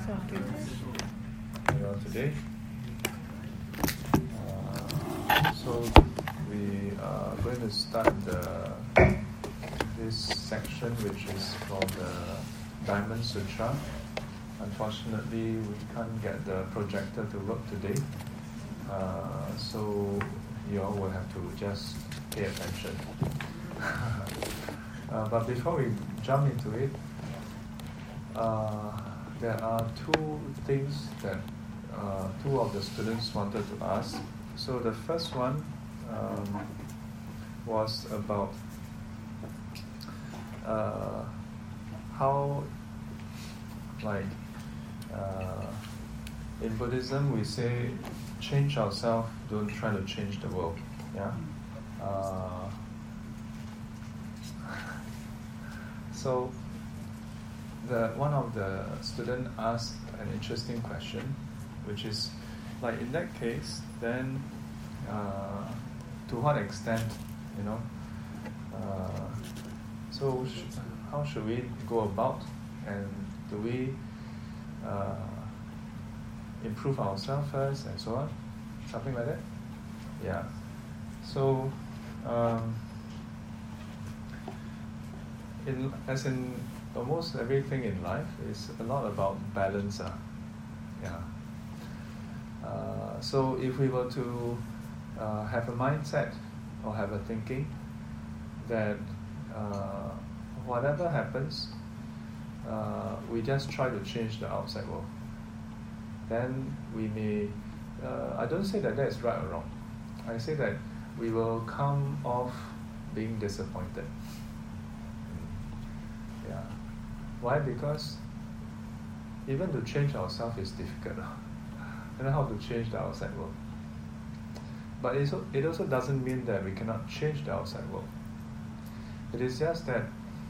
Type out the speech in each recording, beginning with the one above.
today. So we are going to start this section, which is from the Diamond Sutra. Unfortunately, we can't get the projector to work today, so you all will have to just pay attention. But before we jump into it, there are two things that two of the students wanted to ask. So the first one was about how, like, in Buddhism we say, change ourselves, don't try to change the world. Yeah. So one of the students asked an interesting question, which is, like, in that case, then to what extent, so how should we go about, and do we improve ourselves first and so on, something like that? Yeah. So as in almost everything in life, is a lot about balance. So if we were to have a mindset or have a thinking that whatever happens, we just try to change the outside world, then we may, I don't say that is right or wrong. I say that we will come off being disappointed. Yeah. Why? Because even to change ourselves is difficult. I don't know how to change the outside world. But it also doesn't mean that we cannot change the outside world. It is just that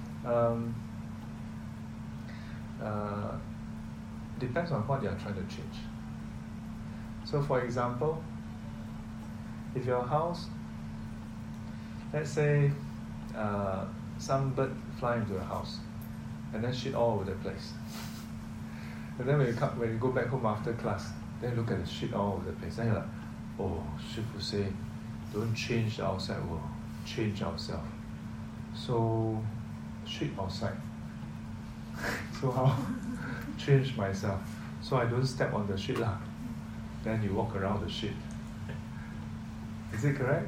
depends on what you are trying to change. So for example, if your house, let's say some bird fly into a house and then shit all over the place. And then when you go back home after class, then you look at the shit all over the place. Then you're like, oh, Shifu say, don't change the outside world, change ourselves. So, shit outside. So how? Change myself. So I don't step on the shit lah. Then you walk around the shit. Is it correct?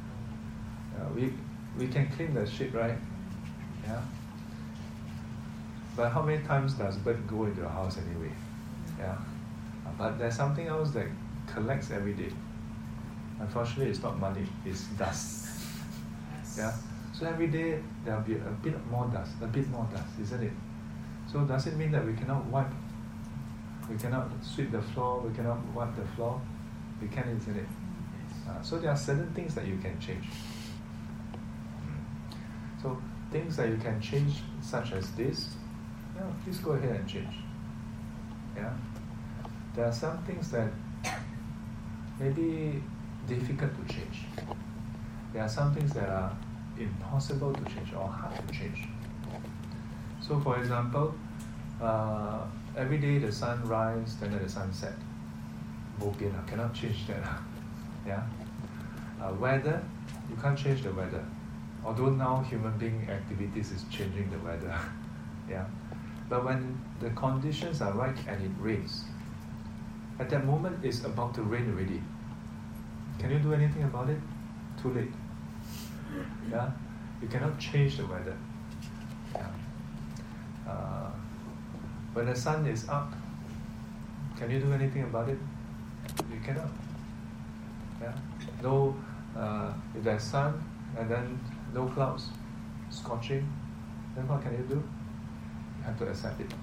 We can clean the shit, right? Yeah. But how many times does bird go into your house anyway? Yeah. But there's something else that collects every day. Unfortunately, it's not money, it's dust. Yeah. So every day there'll be a bit more dust, isn't it? So does it mean that we cannot wipe? We cannot sweep the floor, we cannot wipe the floor? We can, isn't it? So there are certain things that you can change. So things that you can change, such as this, please go ahead and change. Yeah. There are some things that may be difficult to change. There are some things that are impossible to change or hard to change. So for example, every day the sun rises, then the sun sets. Cannot change that. Yeah. Weather, you can't change the weather. Although now human being activities is changing the weather. Yeah. But when the conditions are right and it rains, at that moment it's about to rain already. Can you do anything about it? Too late. Yeah? You cannot change the weather. Yeah. When the sun is up, can you do anything about it? You cannot. Yeah? No, if there's sun and then no clouds, scorching, then what can you do? You have to accept it.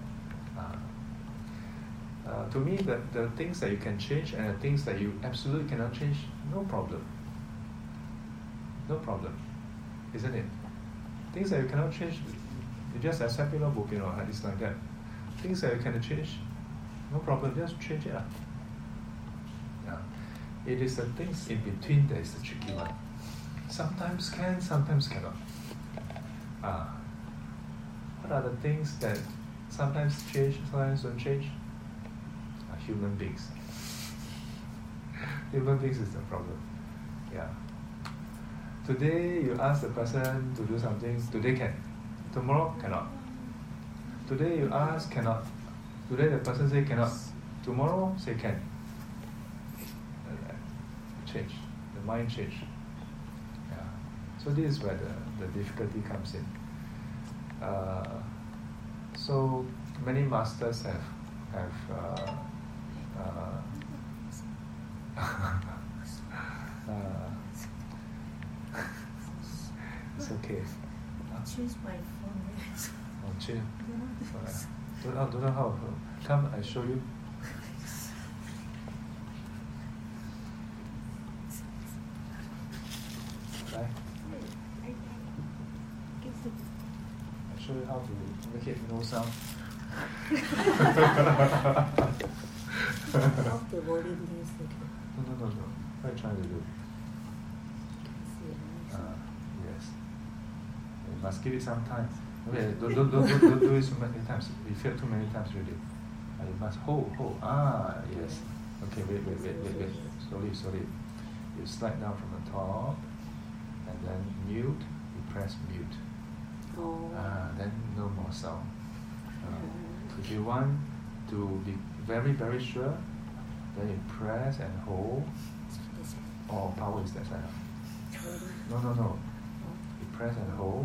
To me, the things that you can change and the things that you absolutely cannot change, no problem. No problem. Isn't it? Things that you cannot change, you just accept it, it's like that. Things that you cannot change, no problem, just change it. Yeah. It is the things in between that is the tricky one. Sometimes can, sometimes cannot. What are the things that sometimes change, sometimes don't change? Human beings. Human beings is the problem. Yeah. Today you ask the person to do something, today can. Tomorrow cannot. Today you ask, cannot. Today the person say cannot. Tomorrow say can. Change. The mind change. Yeah. So this is where the difficulty comes in. So many masters have it's okay. Choose my phone. Oh, chill. Don't know how. Come, I show you. Right? I show you how to make it no sound. Off the volume is okay. No. What are you trying to do? Yes. You must give it some time. Okay, don't do it so many times. We failed too many times already. You must hold. Yes. Okay, wait. Slowly. You slide down from the top, and then mute. You press mute. Then no more sound. If you want to be very, very sure, then you press and hold. Oh, power is that side. No. You press and hold.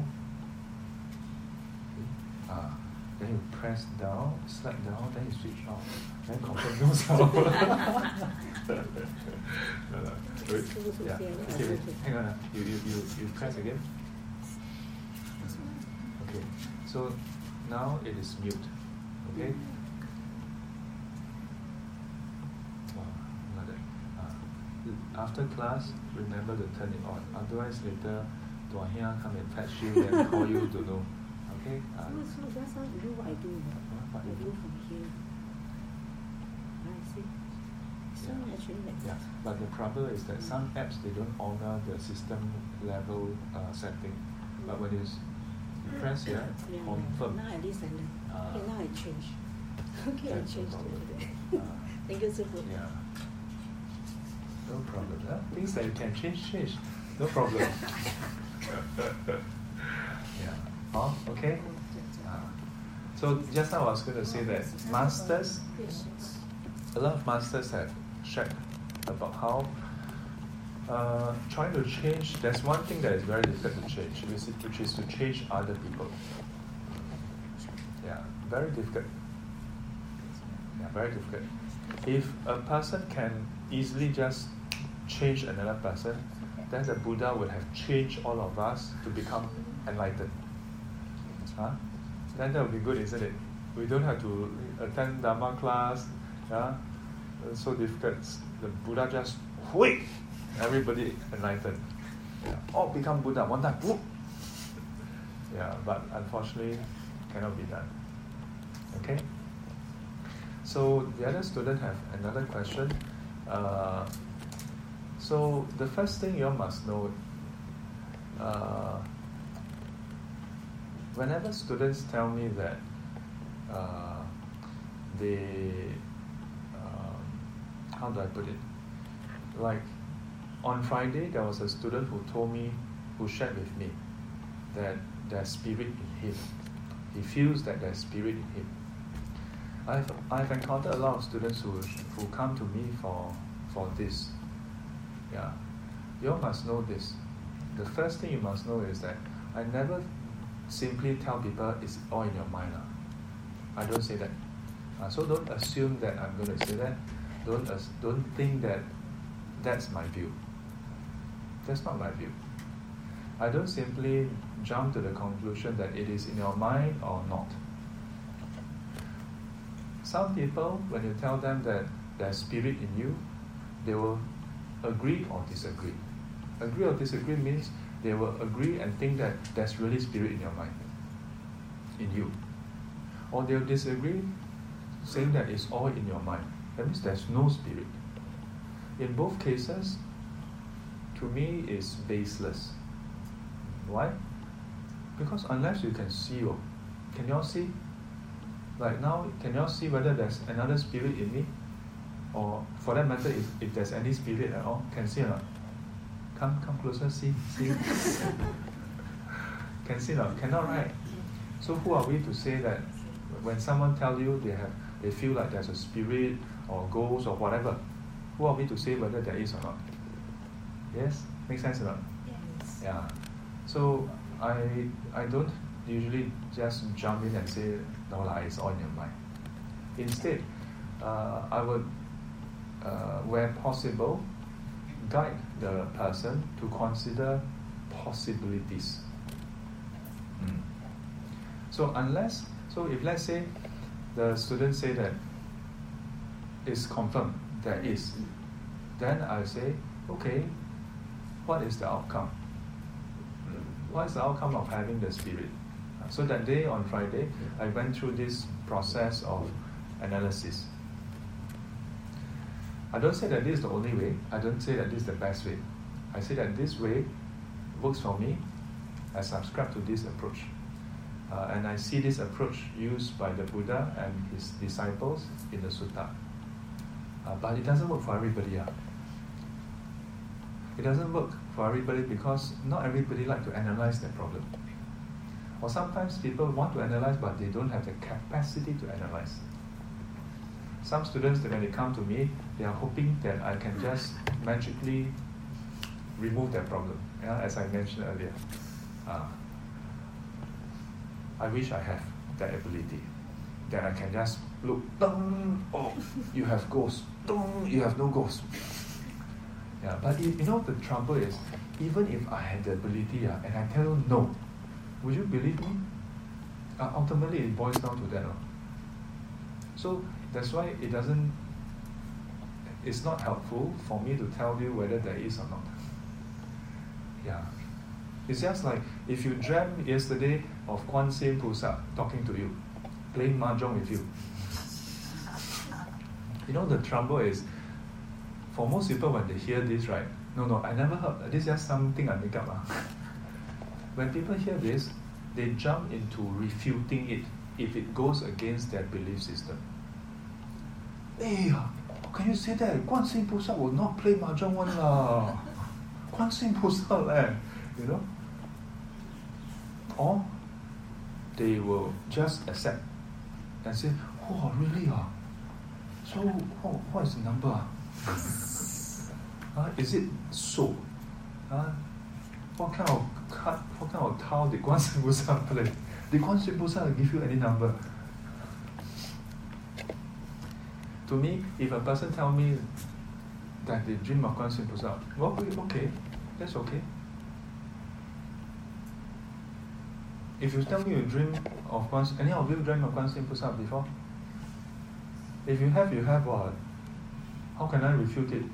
Then you press down, slide down, then you switch off. Then confirm no sound. Yeah. Okay, hang on. You press again. Okay. So now it is mute. Okay? After class, remember to turn it on. Otherwise, later, Dua Hia come and fetch you and call you to know. Okay? So that's how you do what I do. What I you do do? from here. I see. So actually like Yeah, but the problem is that some apps, they don't honor the system level setting. But when you press here, confirm. Now at least I learn. Okay, now I change. Okay, I change to that. Thank you so much. Yeah. No problem. Things that you can change. No problem. Yeah. Okay? So just now I was going to say that masters, a lot of masters have shared about how trying to change, there's one thing that is very difficult to change, which is to change other people. Yeah, very difficult. Yeah, very difficult. If a person can easily just change another person, then the Buddha would have changed all of us to become enlightened. Then that would be good, isn't it? We don't have to attend Dharma class. Yeah? It's so difficult. The Buddha just wait, everybody enlightened. Yeah. All become Buddha one time. Whoop. Yeah, but unfortunately cannot be done. Okay? So the other student have another question. So the first thing you all must know, whenever students tell me that how do I put it? Like on Friday, there was a student who shared with me that there's spirit in him. He feels that there's spirit in him. I've encountered a lot of students who come to me for this. Yeah, you all must know this. The first thing you must know is that I never simply tell people it's all in your mind. I don't say that. So don't assume that I'm going to say that. Don't think that that's my view. That's not my view. I don't simply jump to the conclusion that it is in your mind or not. Some people, when you tell them that there's spirit in you, they will agree or disagree. Agree or disagree means they will agree and think that there's really spirit in your mind, in you. Or they'll disagree, saying that it's all in your mind. That means there's no spirit. In both cases, to me, it's baseless. Why? Because unless you can see, can you all see? Like now, can you all see whether there's another spirit in me? Or for that matter, if there's any spirit at all, can see or not? Come closer, see. Can see or not? Cannot, right? So who are we to say that when someone tell you they feel like there's a spirit or ghost or whatever, who are we to say whether there is or not? Yes? Make sense or not? Yes. Yeah. So I don't usually just jump in and say, no, it's all in your mind. Instead, I would, where possible, guide the person to consider possibilities. So if let's say the student say that it's confirmed there is, then I say, okay, what is the outcome? What is the outcome of having the spirit? So that day on Friday, I went through this process of analysis. I don't say that this is the only way. I don't say that this is the best way. I say that this way works for me. I subscribe to this approach. And I see this approach used by the Buddha and his disciples in the Sutta. But it doesn't work for everybody. It doesn't work for everybody because not everybody like to analyze their problem. Or sometimes people want to analyze but they don't have the capacity to analyze. Some students, when they come to me, they are hoping that I can just magically remove their problem, as I mentioned earlier. I wish I have that ability, that I can just look, oh, you have ghosts, you have no ghosts. Yeah, but the trouble is, even if I had the ability and I tell you no, would you believe me? Ultimately, it boils down to that. So that's why it's not helpful for me to tell you whether there is or not. Yeah. It's just like if you dreamt yesterday of Kuan Yin菩萨talking to you, playing mahjong with you. The trouble is, for most people when they hear this, right? No, I never heard. This is just something I make up. When people hear this, they jump into refuting it if it goes against their belief system. Hey, can you say that? Kuan Yin菩萨will not play mahjong one lah. Kuan Yin菩萨leh, Or they will just accept and say, oh, really? So, what is the number? Is it so? What kind of tile did Kuan Yin菩萨play? Did Kuan Yin菩萨give you any number? To me, if a person tell me that they dream of Kuan Yin菩萨, well, okay, that's okay. If you tell me you dream of any of you dreamt of Kuan Yin菩萨before? If you have, what? How can I refute it?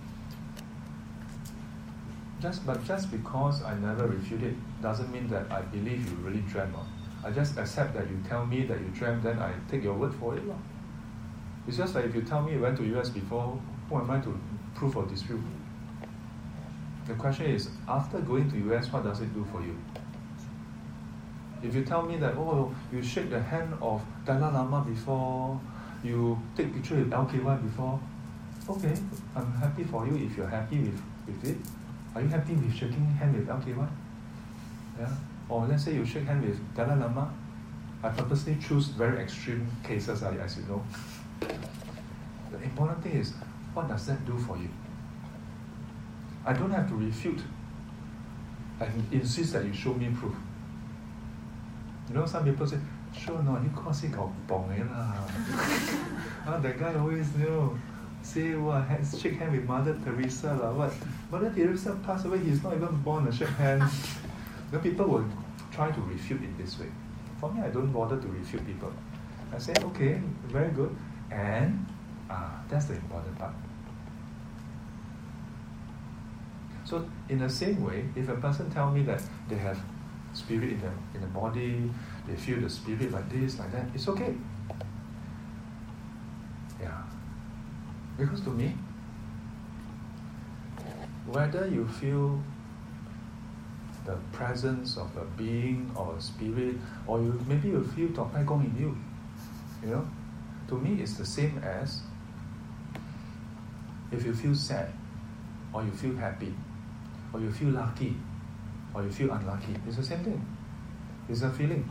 Just because I never refute it doesn't mean that I believe you really dreamt. I just accept that you tell me that you dreamt, then I take your word for it. It's just like if you tell me you went to US before, who am I to prove or dispute? The question is, after going to US, what does it do for you? If you tell me that, you shake the hand of Dalai Lama before, you take picture with LKY before, okay, I'm happy for you if you're happy with it. Are you happy with shaking hand with LKY? Yeah? Or let's say you shake hand with Dalai Lama. I purposely choose very extreme cases, as you know. The important thing is, what does that do for you? I don't have to refute and insist that you show me proof. Some people say, sure, no, you can't say got bong lah. That guy always say, shake hand with Mother Teresa lah. What? Mother Teresa passed away, he's not even born to shake hands. People will try to refute it this way. For me, I don't bother to refute people. I say, okay, very good. And that's the important part. So in the same way, if a person tell me that they have spirit in the body, they feel the spirit like this, like that, it's okay. Yeah. Because to me, whether you feel the presence of a being or a spirit, or maybe you feel Tok Pai Gong in you, You know, to me it's the same as if you feel sad, or you feel happy, or you feel lucky, or you feel unlucky. It's the same thing. It's a feeling.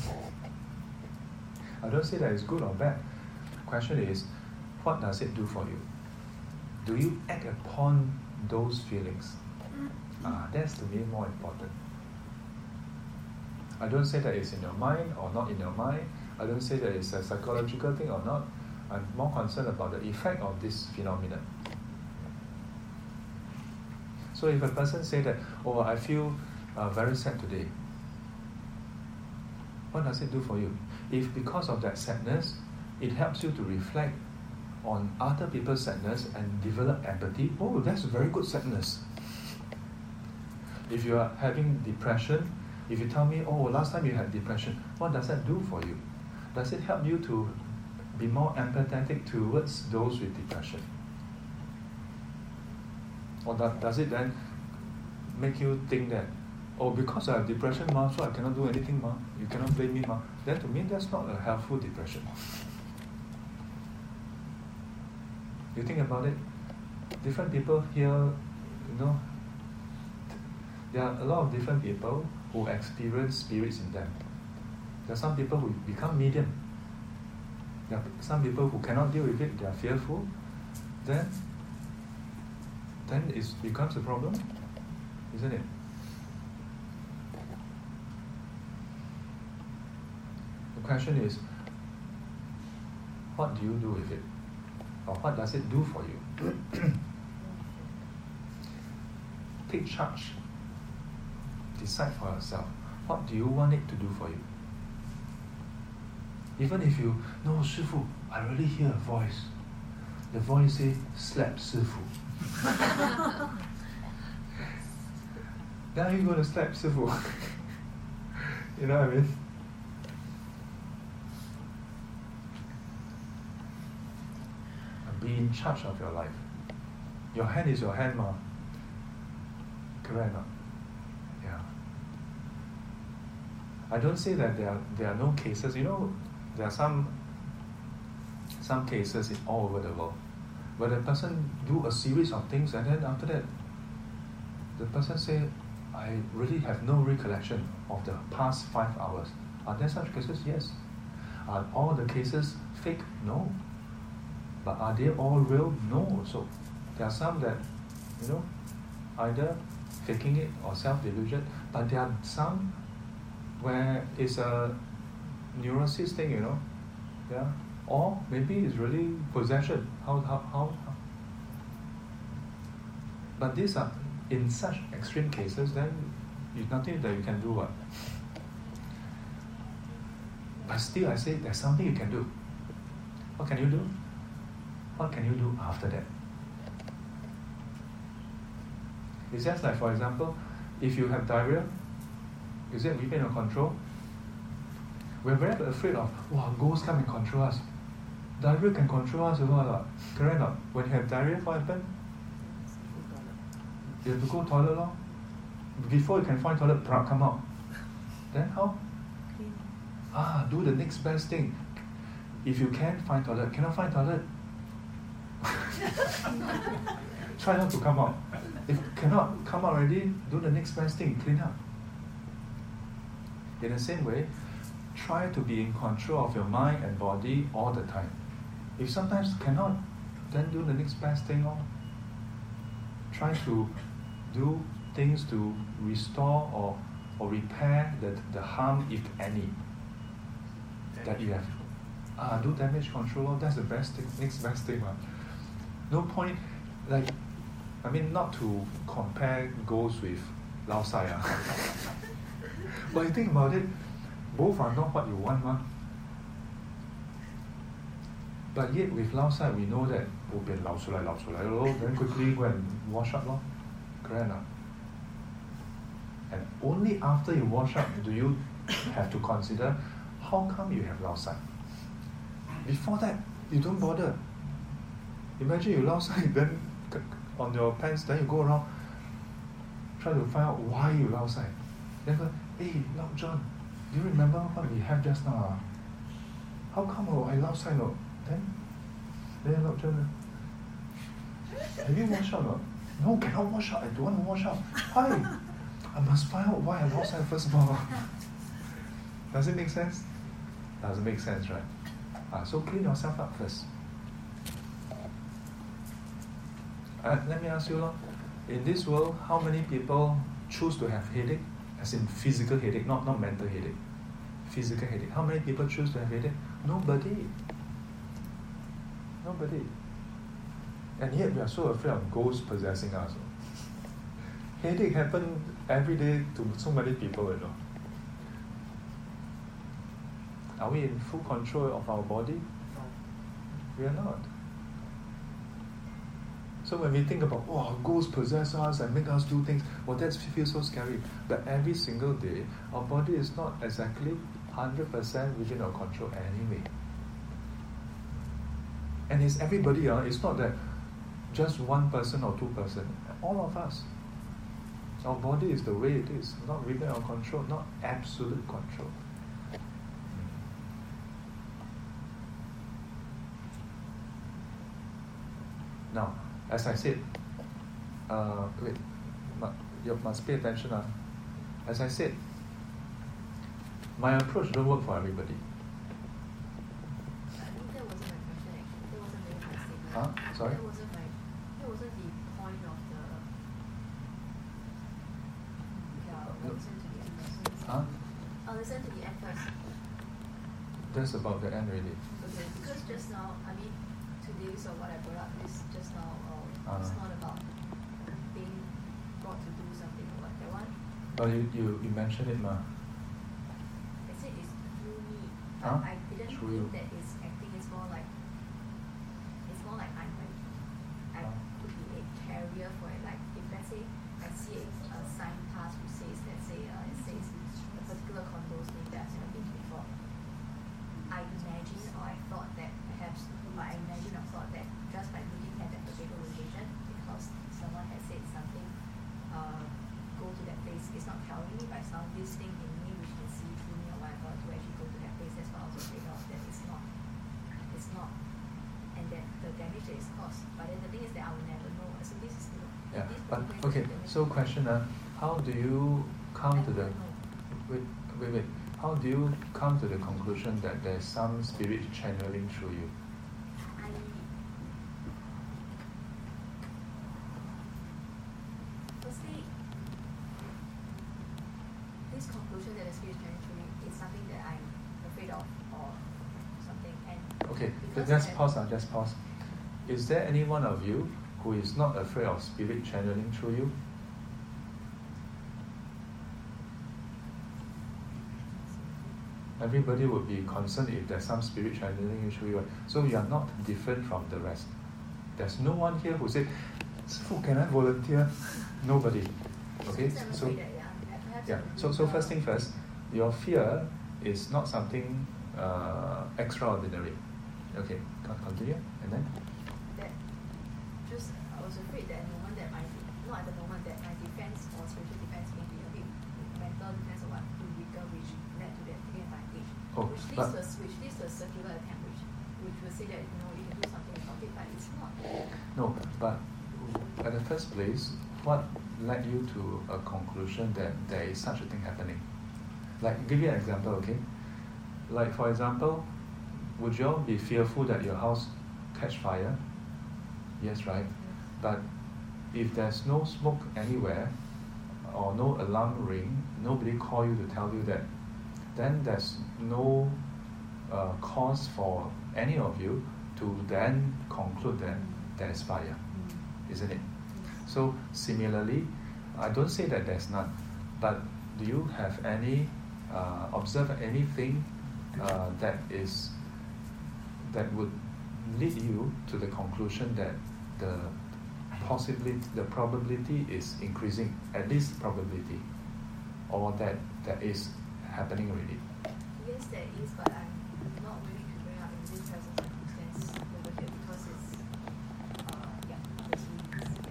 I don't say that it's good or bad. The question is, what does it do for you? Do you act upon those feelings? That's to me more important. I don't say that it's in your mind or not in your mind. I don't say that it's a psychological thing or not. I'm more concerned about the effect of this phenomenon. So if a person say that, oh, I feel very sad today, what does it do for you? If because of that sadness, it helps you to reflect on other people's sadness and develop empathy, oh, that's a very good sadness. If you are having depression, if you tell me, oh, last time you had depression, what does that do for you? Does it help you to be more empathetic towards those with depression? Or does it then make you think that, oh, because I have depression, ma, so I cannot do anything, ma, you cannot blame me, ma? Then to me, that's not a helpful depression. You think about it, different people here, you know, there are a lot of different people who experience spirits in them. There are some people who become medium. There are some people who cannot deal with it, they are fearful. Then it becomes a problem, isn't it? The question is, what do you do with it? Or what does it do for you? Take charge. Decide for yourself. What do you want it to do for you? Even if you, no, Shifu, I really hear a voice. The voice says, slap Shifu. Now you're going to slap Shifu. You know what I mean? Be in charge of your life. Your hand is your hand, ma. Correct, no? Yeah. I don't say that there are no cases. You know, there are some cases all over the world where the person do a series of things and then after that the person say, I really have no recollection of the past 5 hours. Are there such cases? Yes. Are all the cases fake? No. But are they all real? No also. There are some that, you know, either faking it or self-delusion, but there are some where it's a neurosis thing, you know. Yeah. Or maybe it's really possession. How? But these are, in such extreme cases, then there's nothing that you can do. But still, I say there's something you can do. What can you do? What can you do after that? It's just like, for example, if you have diarrhea, is it within your control? We're very afraid of, wow, ghosts come and control us. Diarrhea can control us a lot. Correct or not? When you have diarrhea, what happens? You have to go toilet, lor. Before you can find toilet, come out. Then how? Do the next best thing. If you can find toilet, cannot find toilet, try not to come out. If cannot come out already, do the next best thing, clean up. In the same way, try to be in control of your mind and body all the time. If sometimes cannot, then do the next best thing. Try to do things to restore or repair the harm, if any, that you have. Do damage control. That's the best thing, next best thing. No point, not to compare ghosts with Lao Sai. But you think about it, both are not what you want, ma. But yet with Lao Sai, we know that then quickly go and wash up, correct? And only after you wash up do you have to consider how come you have Lao Sai. Before that, you don't bother. Imagine you Lao Sai, then on your pants, then you go around try to find out why you Lao Sai. Then go, hey, Lao John, do you remember what we have just now? how come I lao sai no? Then look, have you washed out? No, cannot wash out. I don't want to wash out. Why? I must find out why I lao sai first of all. Does it make sense? Doesn't make sense, right? So clean yourself up first. Let me ask you, in this world, how many people choose to have headache? As in physical headache, not mental headache. Physical headache. How many people choose to have headache? Nobody. And yet we are so afraid of ghosts possessing us. Headache happens every day to so many people, you know. Are we in full control of our body? We are not. So when we think about, ghosts possess us and make us do things, that feels so scary. But every single day, our body is not exactly 100% within our control anyway. And it's everybody, it's not that just one person or two person, all of us. Our body is the way it is, not within our control, not absolute control. Now, as I said, you must pay attention. As I said, my approach don't work for everybody. I think that wasn't my question actually. That wasn't really my statement. Sorry? That wasn't the point of the... I'll listen to the end first. I'll listen to the end first. That's about the end really. Okay, because just now, today's or what I brought up is just now, it's not about being brought to do something or what. That one? But you mentioned it, ma. I said it's through me. But I didn't think that it's acting. It's more like I could be a carrier for it. Like if let's say I see a sign pass which says, let's say it says a particular condo's name that I've never been to before. I imagine or I thought that perhaps, but I imagine or thought that just by looking at that particular location, because someone has said something, go to that place. It's not telling me, but it's not this thing in me which can see through me or whatever to actually go to that place. That's what I was afraid of. That it's not, and that the damage that is caused. But then the thing is that I will never know. So this is but okay. So question: how do you come to the wait? How do you come to the conclusion that there's some spirit channeling through you? Firstly, this conclusion that the spirit channeling through me is something that I'm afraid of or something. And okay, just pause. Is there any one of you who is not afraid of spirit channeling through you? Everybody would be concerned if there's some spirit channeling through you. So you are not different from the rest. There's no one here who said, can I volunteer? Nobody. Okay? So first thing first, your fear is not something extraordinary. Okay, continue. And then? I was afraid that at the moment that not at the moment that my defense or spiritual defense may be a bit mental defense or what, to weaker, which led to that taking advantage. Which leads to a circular attempt, which will say that you can do something about it, but it's not. No, but at the first place, what led you to a conclusion that there is such a thing happening? Like, give you an example, okay? Like, for example, would you all be fearful that your house catch fire? Yes, right? But if there's no smoke anywhere, or no alarm ring, nobody call you to tell you that, then there's no cause for any of you to then conclude that there's fire, isn't it? So similarly, I don't say that there's none, but do you have any observe anything that would lead you to the conclusion that the probability is increasing, at least probability, or that is happening already? Yes, there is, but I'm not willing to bring up in this present circumstance over here because it's there's reasons.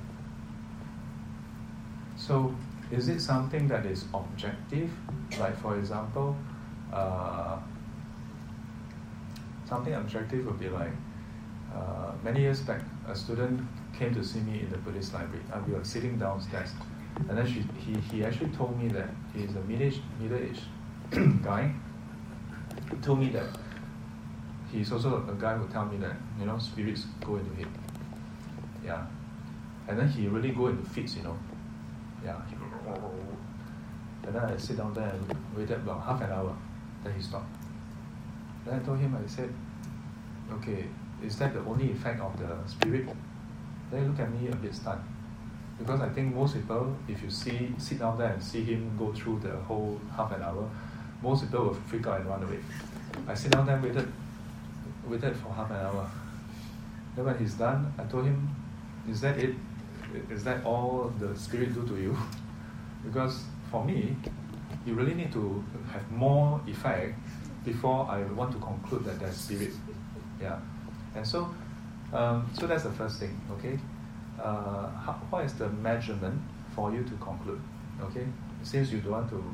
So is it something that is objective? Like, for example, Something objective would be like, many years back, a student came to see me in the Buddhist library. We were sitting downstairs, and then he actually told me that he's a middle-aged guy. He told me that he's also a guy who tell me that, spirits go into him. Yeah. And then he really go into fits, Yeah. And then I sit down there and waited about half an hour. Then he stopped. Then I told him, I said, okay, is that the only effect of the spirit? Then he looked at me a bit stunned. Because I think most people, if you sit down there and see him go through the whole half an hour, most people will freak out and run away. I sit down there and waited for half an hour. Then when he's done, I told him, is that it? Is that all the spirit do to you? Because for me, you really need to have more effect before I want to conclude that there's spirit. Yeah. And so that's the first thing, okay? What is the measurement for you to conclude? Okay? Since you don't want to,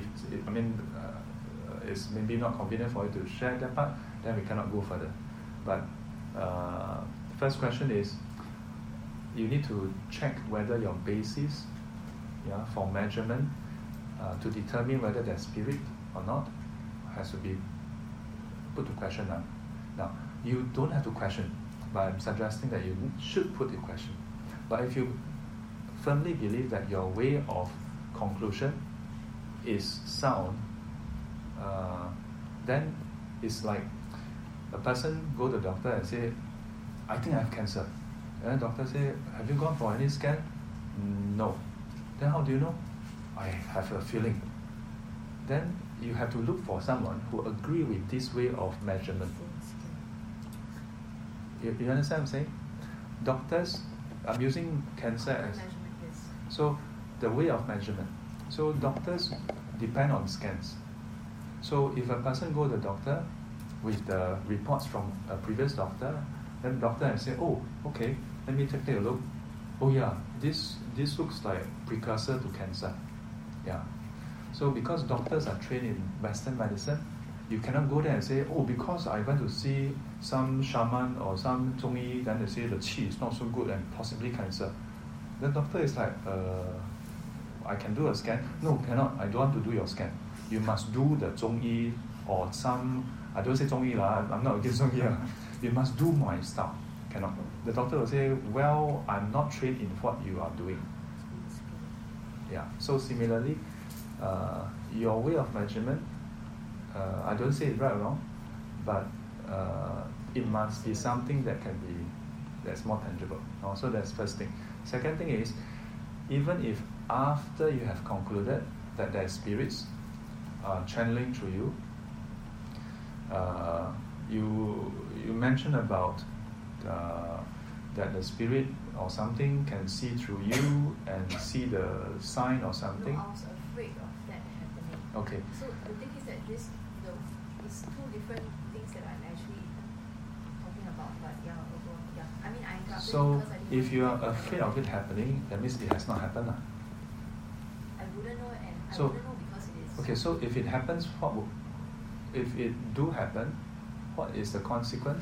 it's maybe not convenient for you to share that part, then we cannot go further. But first question is, you need to check whether your basis for measurement to determine whether there's spirit or not has to be put to question now. Now, you don't have to question, but I'm suggesting that you should put the question. But if you firmly believe that your way of conclusion is sound, then it's like a person go to the doctor and say, I think I have cancer. And the doctor say, have you gone for any scan? No. Then how do you know? I have a feeling. Then you have to look for someone who agree with this way of measurement. You understand what I'm saying? Doctors, I'm using cancer as... So, the way of measurement. So, doctors depend on scans. So, if a person go to the doctor with the reports from a previous doctor, then the doctor will say, oh, okay, let me take a look. Oh yeah, this looks like precursor to cancer. Yeah. So because doctors are trained in Western medicine, you cannot go there and say, oh, because I went to see some shaman or some Zhongyi, then they say the qi is not so good and possibly cancer. The doctor is like, I can do a scan. No, cannot. I don't want to do your scan. You must do the Zhongyi or some, I don't say Zhongyi lah, I'm not against Zhongyi. You must do my style. Cannot. The doctor will say, well, I'm not trained in what you are doing. Yeah. So similarly, your way of measurement, I don't say it's right or wrong, but it must be something that's more tangible. So that's first thing. Second thing is, even if after you have concluded that there are spirits channeling through you, you mentioned about that the spirit or something can see through you and see the sign or something. No, I was afraid of that happening. Okay. So the thing is that it's two different things that I'm actually talking about. But I mean, I interrupted so because I didn't if you are afraid of it happening, that means it has not happened. I wouldn't know, and I So, wouldn't know because it is. Okay, so if it happens, if it do happen, what is the consequence?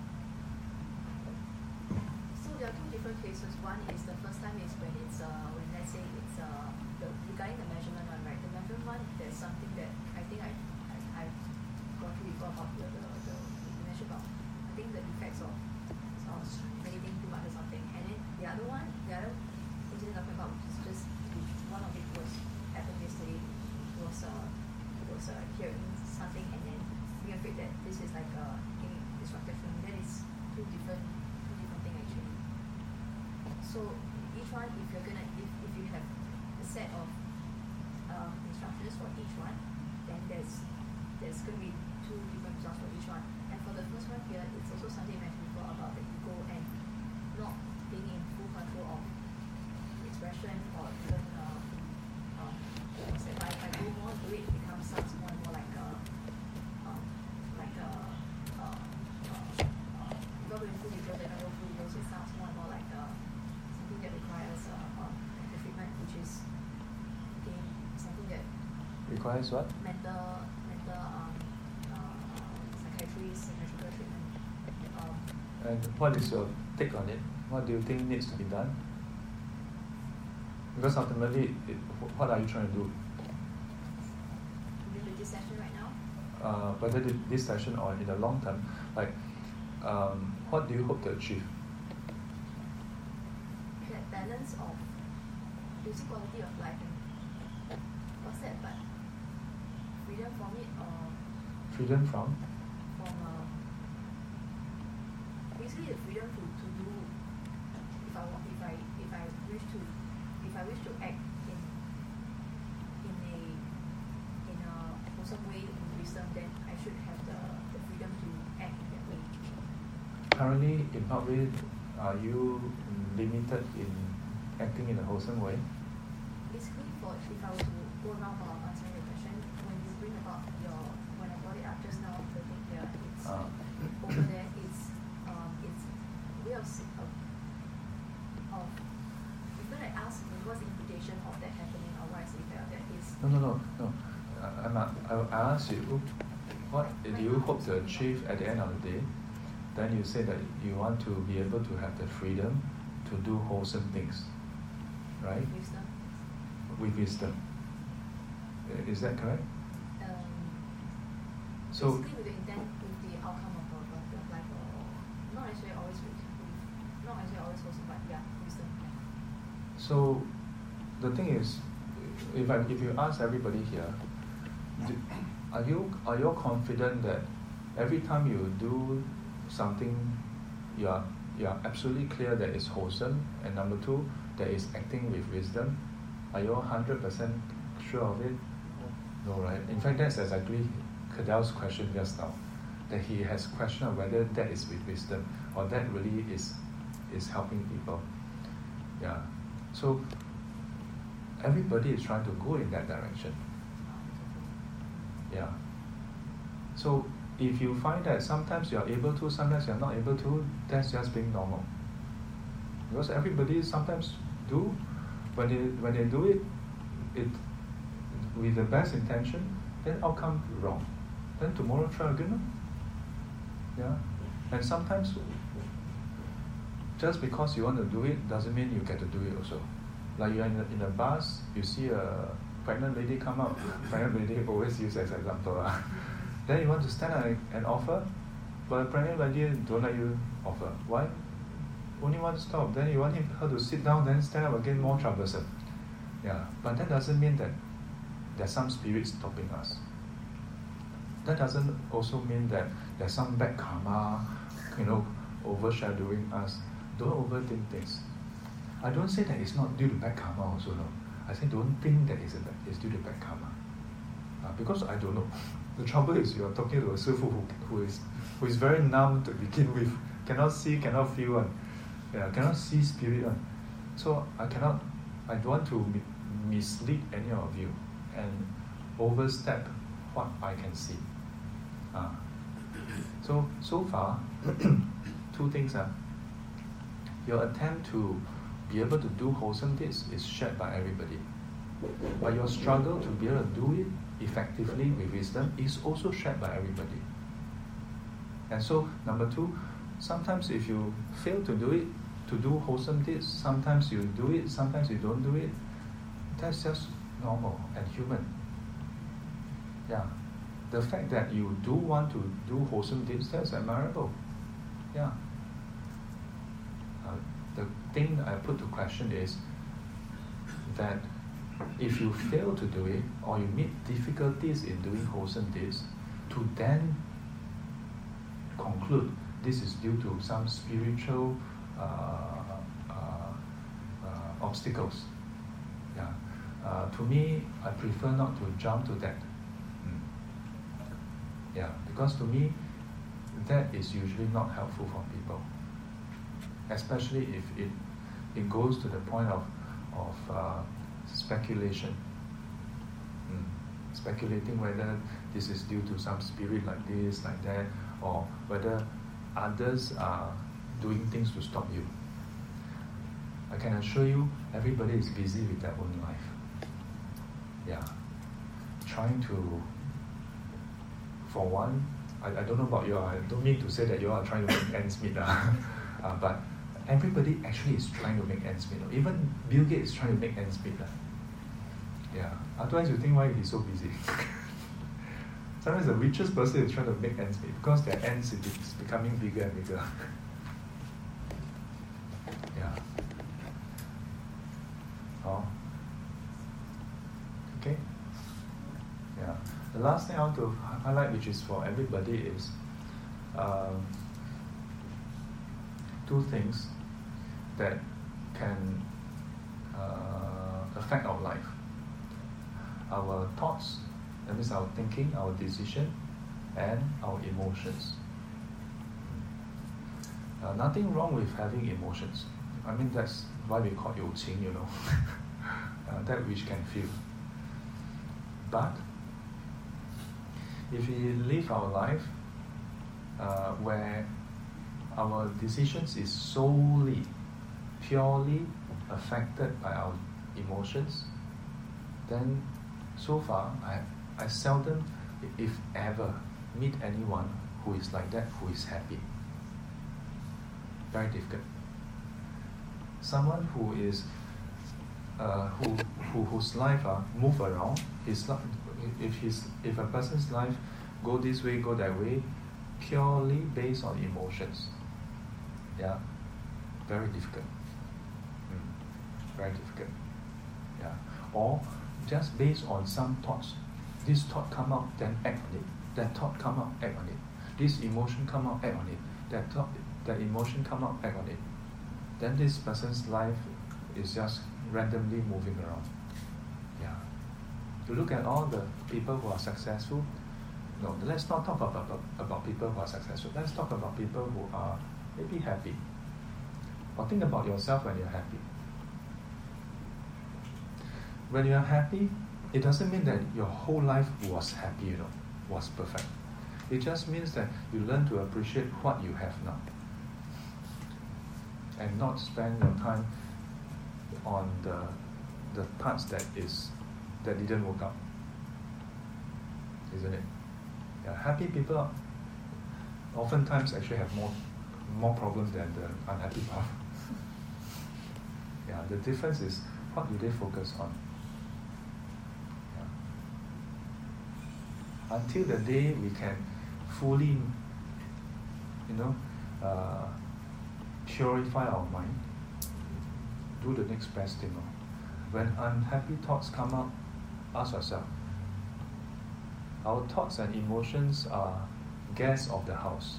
So there are two different cases. One is the first time is when it's when let's say it's regarding the measurement one, right? The measurement one, there's something that I think I've gone through before about the mention about I think the effects of meditating too much or something. And then the other incident I'm talking about, which is just one of it happened yesterday. Was hearing something and then being afraid that this is like getting disrupted from me. That is two different things actually. So each one, if you have a set of instructions for each one, then there's going to be two different results for each one. And for the first one here, it's also something I mentioned before about the ego and not being in full control of expression or even if I go more into it, it sounds more and more like if I go in full detail, then I go full details, it sounds more and more like something that requires the treatment, which is again something that Requires what? mental psychiatrists, psychiatric And what is your take on it? What do you think needs to be done? Because ultimately, what are you trying to do? With this session right now? Whether this session or in the long term, like, what do you hope to achieve? That balance of basic quality of life and what's that? But freedom from it, or Freedom from? Basically the freedom to do if I wish to act in a wholesome way with wisdom, then I should have the freedom to act in that way. Currently, in what way are you limited in acting in a wholesome way? Basically, if I were to go around answering your question, when you bring about when I brought it up just now, the thing here, it's over there, it's way of you're gonna ask me what's the implication of that happening, or why I say that is. No. I ask you, what do you hope to achieve at the end of the day? Then you say that you want to be able to have the freedom to do wholesome things, right? Wisdom. With wisdom. Is that correct? So Basically with the intent, with the outcome of life, or not necessarily always wholesome, but yeah, wisdom. So the thing is, if you ask everybody here, are you confident that every time you do something, you are absolutely clear that it's wholesome, and number two, that is acting with wisdom? Are you 100% sure of it? No, right? In fact, that's exactly Cadell's question just now, that he has questioned whether that is with wisdom or that really is helping people. Yeah. So everybody is trying to go in that direction. Yeah. So if you find that sometimes you are able to, sometimes you are not able to, that's just being normal. Because everybody sometimes do, when they do it with the best intention, then outcome wrong. Then tomorrow try again. Yeah. And sometimes just because you want to do it doesn't mean you get to do it also. Like you're in a bus, you see a pregnant lady come up. Pregnant lady always used as an example. Then you want to stand up and offer, but a pregnant lady don't let you offer. Why? Only one stop. Then you want her to sit down, then stand up again, more troublesome. Yeah. But that doesn't mean that there's some spirit stopping us. That doesn't also mean that there's some bad karma, overshadowing us. Don't overthink things. I don't say that it's not due to bad karma also, no. I say don't think that it's due to bad karma. Because I don't know. The trouble is you are talking to a Sifu who is very numb to begin with. Cannot see, cannot feel one. Yeah, cannot see spirit one. So I don't want to mislead any of you and overstep what I can see. So far, two things are. Your attempt to be able to do wholesome deeds is shared by everybody. But your struggle to be able to do it effectively with wisdom is also shared by everybody. And so, number two, sometimes if you fail to do it, to do wholesome deeds, sometimes you do it, sometimes you don't do it, that's just normal and human. Yeah. The fact that you do want to do wholesome deeds, that's admirable. Yeah. The thing I put to question is that if you fail to do it, or you meet difficulties in doing wholesome deeds, to then conclude this is due to some spiritual obstacles. Yeah. To me, I prefer not to jump to that. Yeah, because to me, that is usually not helpful for people, especially if it goes to the point of speculation. Speculating whether this is due to some spirit like this, like that, or whether others are doing things to stop you. I can assure you, everybody is busy with their own life. Yeah. Trying to, for one, I don't know about you. I don't mean to say that you are trying to make ends meet. But everybody actually is trying to make ends meet. Even Bill Gates is trying to make ends meet. Yeah. Otherwise, you think why he's so busy? Sometimes the richest person is trying to make ends meet because their ends is becoming bigger and bigger. Yeah. Oh. Okay. Yeah. The last thing I want to highlight, which is for everybody, is two things that can affect our life. Our thoughts, that means our thinking, our decision, and our emotions. Nothing wrong with having emotions. I mean, that's why we call it 友情, that which can feel. But if we live our life where our decisions is solely, purely affected by our emotions, then so far I seldom, if ever, meet anyone who is like that, who is happy. Very difficult. Someone who is whose life move around, if a person's life go this way, go that way, purely based on emotions, yeah, very difficult. Very difficult. Yeah. Or just based on some thoughts. This thought come out, then act on it. That thought come out, act on it. This emotion come out, act on it. That emotion come out, act on it. Then this person's life is just randomly moving around. Yeah. You look at all the people who are successful. No, let's not talk about people who are successful. Let's talk about people who are maybe happy. Or think about yourself when you're happy. When you're happy, it doesn't mean that your whole life was happy, was perfect. It just means that you learn to appreciate what you have now. And not spend your time on the parts that didn't work out. Isn't it? Yeah, happy people oftentimes actually have more problems than the unhappy part. Yeah, the difference is what do they focus on? Yeah. Until the day we can fully, purify our mind, do the next best thing. When unhappy thoughts come up, ask yourself, our thoughts and emotions are guests of the house.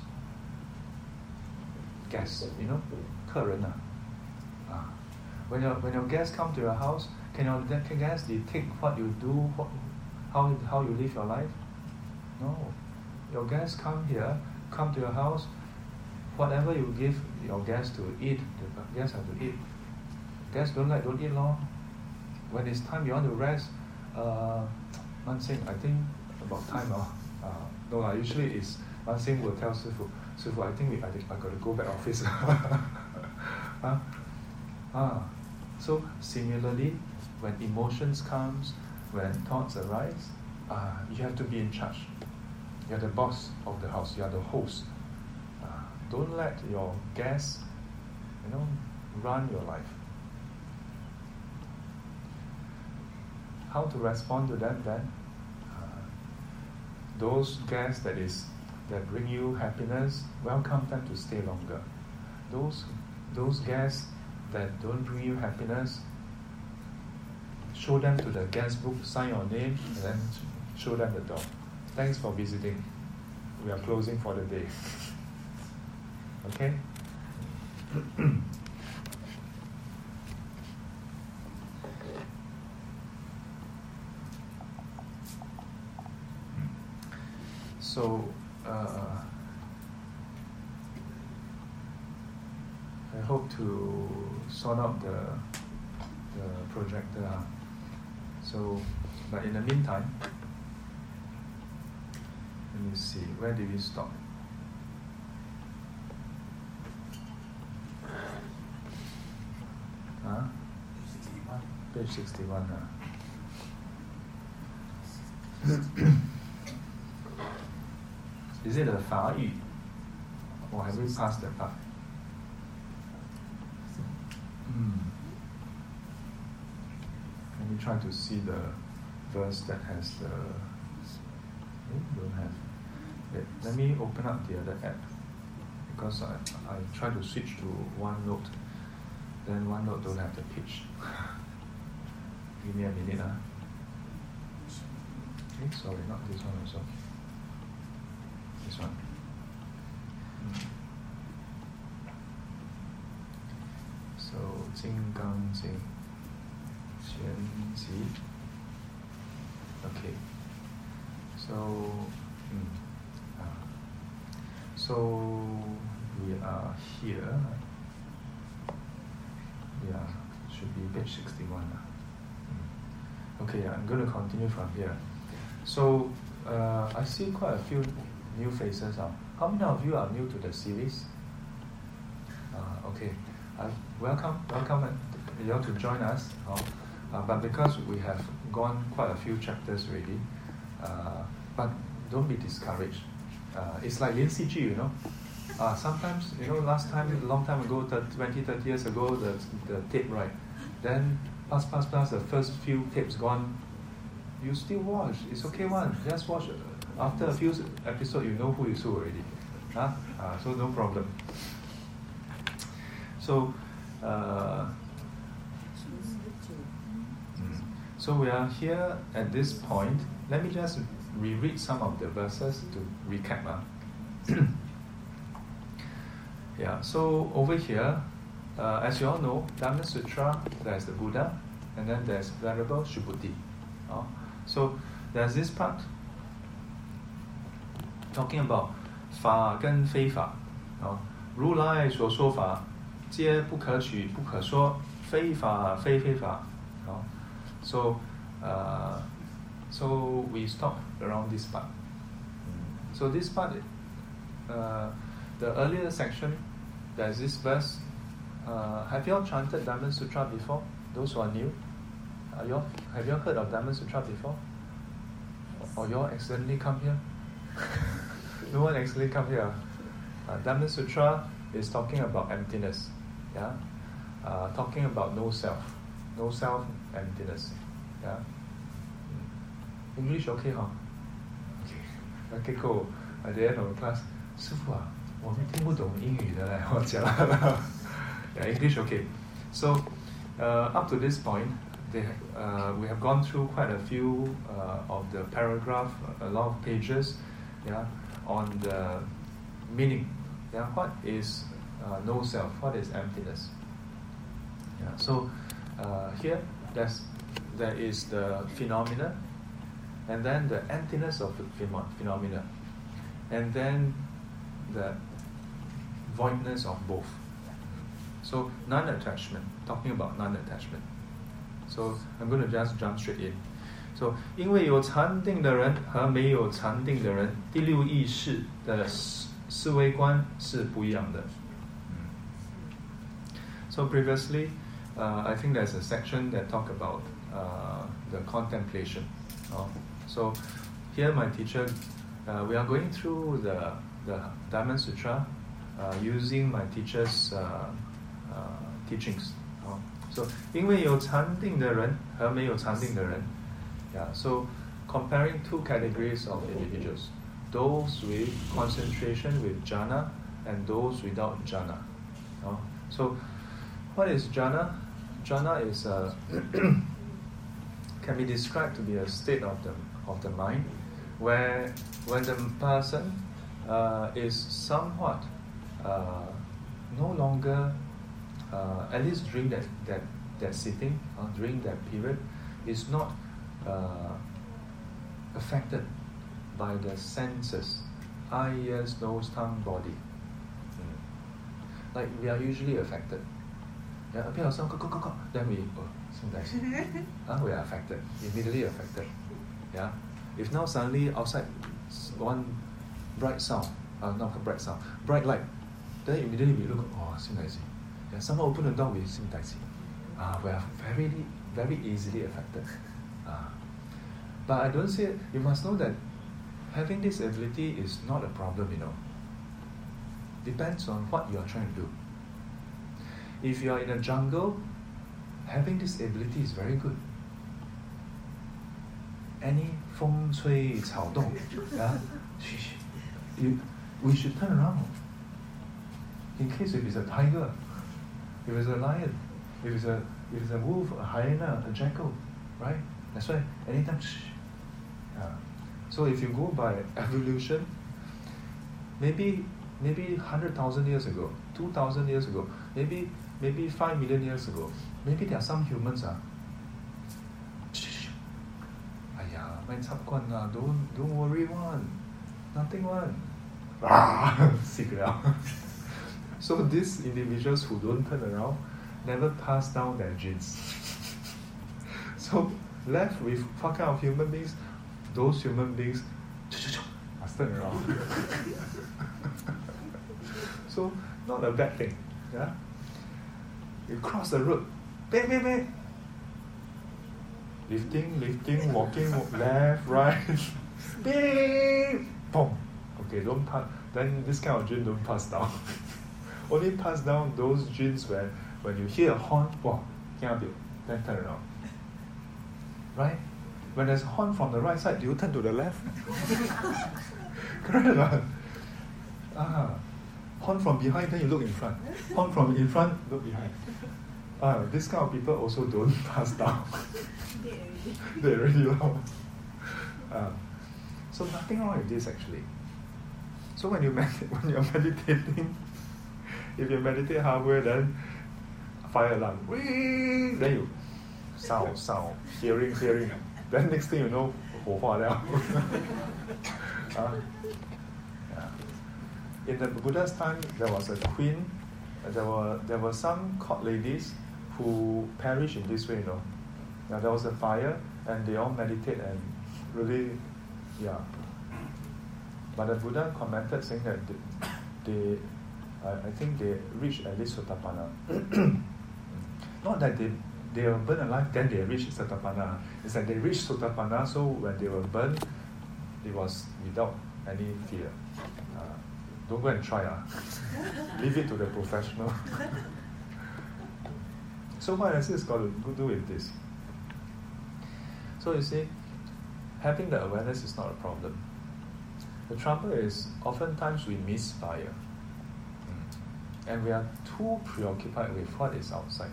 Guests, 客人啊. When your guests come to your house, can your guests dictate what you do, how you live your life? No. Your guests come to your house, whatever you give your guests to eat, the guests have to eat. Guests don't eat long. When it's time you want to rest, Man Sing, I think about time no, usually it's Man Sing will tell Sifu, I think I got to go back office. So similarly, when emotions comes, when thoughts arise, you have to be in charge. You're the boss of the house. You are the host. Don't let your guests, run your life. How to respond to them then? Those guests that bring you happiness, welcome them to stay longer. Those guests that don't bring you happiness, show them to the guest book, sign your name, and then show them the door. Thanks for visiting. We are closing for the day. Okay? So, I hope to sort out the projector. So, but in the meantime, let me see, where did we stop? Page 61. Is it a 法语? Or have we passed that part? Let me try to see the verse that has the... don't have. Wait, let me open up the other app. Because I try to switch to OneNote. Then OneNote don't have the page. Give me a minute. Sorry, not this one also. This one. So, 金刚经 Xuan Ji. Okay. So we are here. Should be page 61. Okay, I'm going to continue from here. So I see quite a few new faces. How many of you are new to the series? Okay, welcome you all to join us. But because we have gone quite a few chapters already, but don't be discouraged. It's like 连续剧, sometimes, last time, a long time ago, 20, 30 years ago, the tape, right? Then, pass, the first few tapes gone, you still watch. It's okay one. Just watch. After a few episodes, you know who is who already. So no problem. So, so we are here at this point. Let me just reread some of the verses to recap. Yeah, so over here, as you all know, Dhamma Sutra, there's the Buddha, and then there's Venerable Subhuti. So there's this part talking about 法跟非法，如来所说法，皆不可取不可说，非法非非法。So we stop around this part. So this part, the earlier section, there's this verse. Have you all chanted Dhamma Sutra before? Those who are new? Have you all heard of Dhamma Sutra before? Or you all accidentally come here? No one accidentally come here. Dhamma Sutra is talking about emptiness. Yeah, talking about no self, emptiness. Yeah. English okay, huh? Okay, cool. At the end of the class, 师父啊，我们听不懂英语的嘞，我讲了。Yeah, English okay. So up to this point, we have gone through quite a few of the paragraph, a lot of pages, yeah, on the meaning. Yeah, what is no self? What is emptiness? Yeah. So here, there is the phenomena, and then the emptiness of the phenomena, and then the voidness of both. So non-attachment, talking about non-attachment. So I'm going to just jump straight in. So 因为有禅定的人和没有禅定的人，第六意识的思维观是不一样的。So previously, I think there's a section that talk about the contemplation. So here my teacher, we are going through the Dhamma Sutra using my teacher's teachings. So 因为有禅定的人和没有禅定的人, yeah, so comparing two categories of individuals, those with concentration with jhana and those without jhana. So what is jhana? Jhana is can be described to be a state of the mind where when the person is somewhat no longer, at least during that sitting, during that period, is not affected by the senses, eye, ears, nose, tongue, body. Like we are usually affected. Yeah, then we we are affected, immediately affected. Yeah. If now suddenly outside one bright sound, not bright sound, bright light, then immediately we look, yeah, somehow open the door with we are very, very easily affected. But I don't say, you must know that having this ability is not a problem, Depends on what you are trying to do. If you are in a jungle, having this ability is very good. Any 风吹草动, we should turn around. In case if it's a tiger, if it's a lion, if it's a wolf, a hyena, a jackal, right? That's why anytime. So if you go by evolution, maybe 100,000 years ago, 2,000 years ago, maybe 5 million years ago, maybe there are some humans don't worry one, nothing one. So these individuals who don't turn around never pass down their genes. So left with what kind of human beings? Those human beings must turn around. So not a bad thing. Yeah? You cross the road, bang. Lifting, walking, left, right, bang, boom. Okay, don't pass. Then this kind of gene don't pass down. Only pass down those genes where when you hear a horn, then turn around. Right? When there's a horn from the right side, do you turn to the left? Correct or not? Horn from behind, then you look in front. Horn from in front, look behind. This kind of people also don't pass down. They already know. So nothing wrong with this actually. So when you're meditating, if you meditate halfway, then fire alarm, whee, then you sound, hearing. Then next thing you know, 火化了. In the Buddha's time, there was a queen. There were some court ladies who perished in this way, Now there was a fire, and they all meditate and really, But the Buddha commented saying that I think they reached at least Sotapanna. Not that they were burned alive, then they reached Sotapanna. It's that they reached Sotapanna, so when they were burned, it was without any fear. Don't go and try. Leave it to the professional. So what has this got to do with this? So you see, having the awareness is not a problem. The trouble is, oftentimes we miss fire. And we are too preoccupied with what is outside.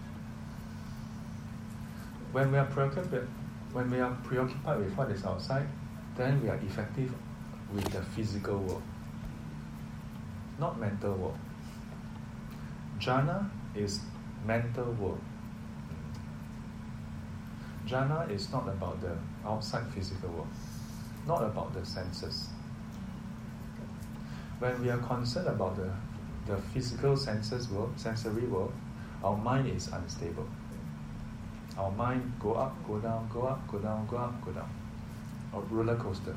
When we are preoccupied with what is outside, then we are effective with the physical world, not mental world. Jhana is mental world. Jhana is not about the outside physical world, not about the senses. When we are concerned about the physical senses world, sensory world, our mind is unstable. Our mind go up, go down, go up, go down, go up, go down. Or roller coaster.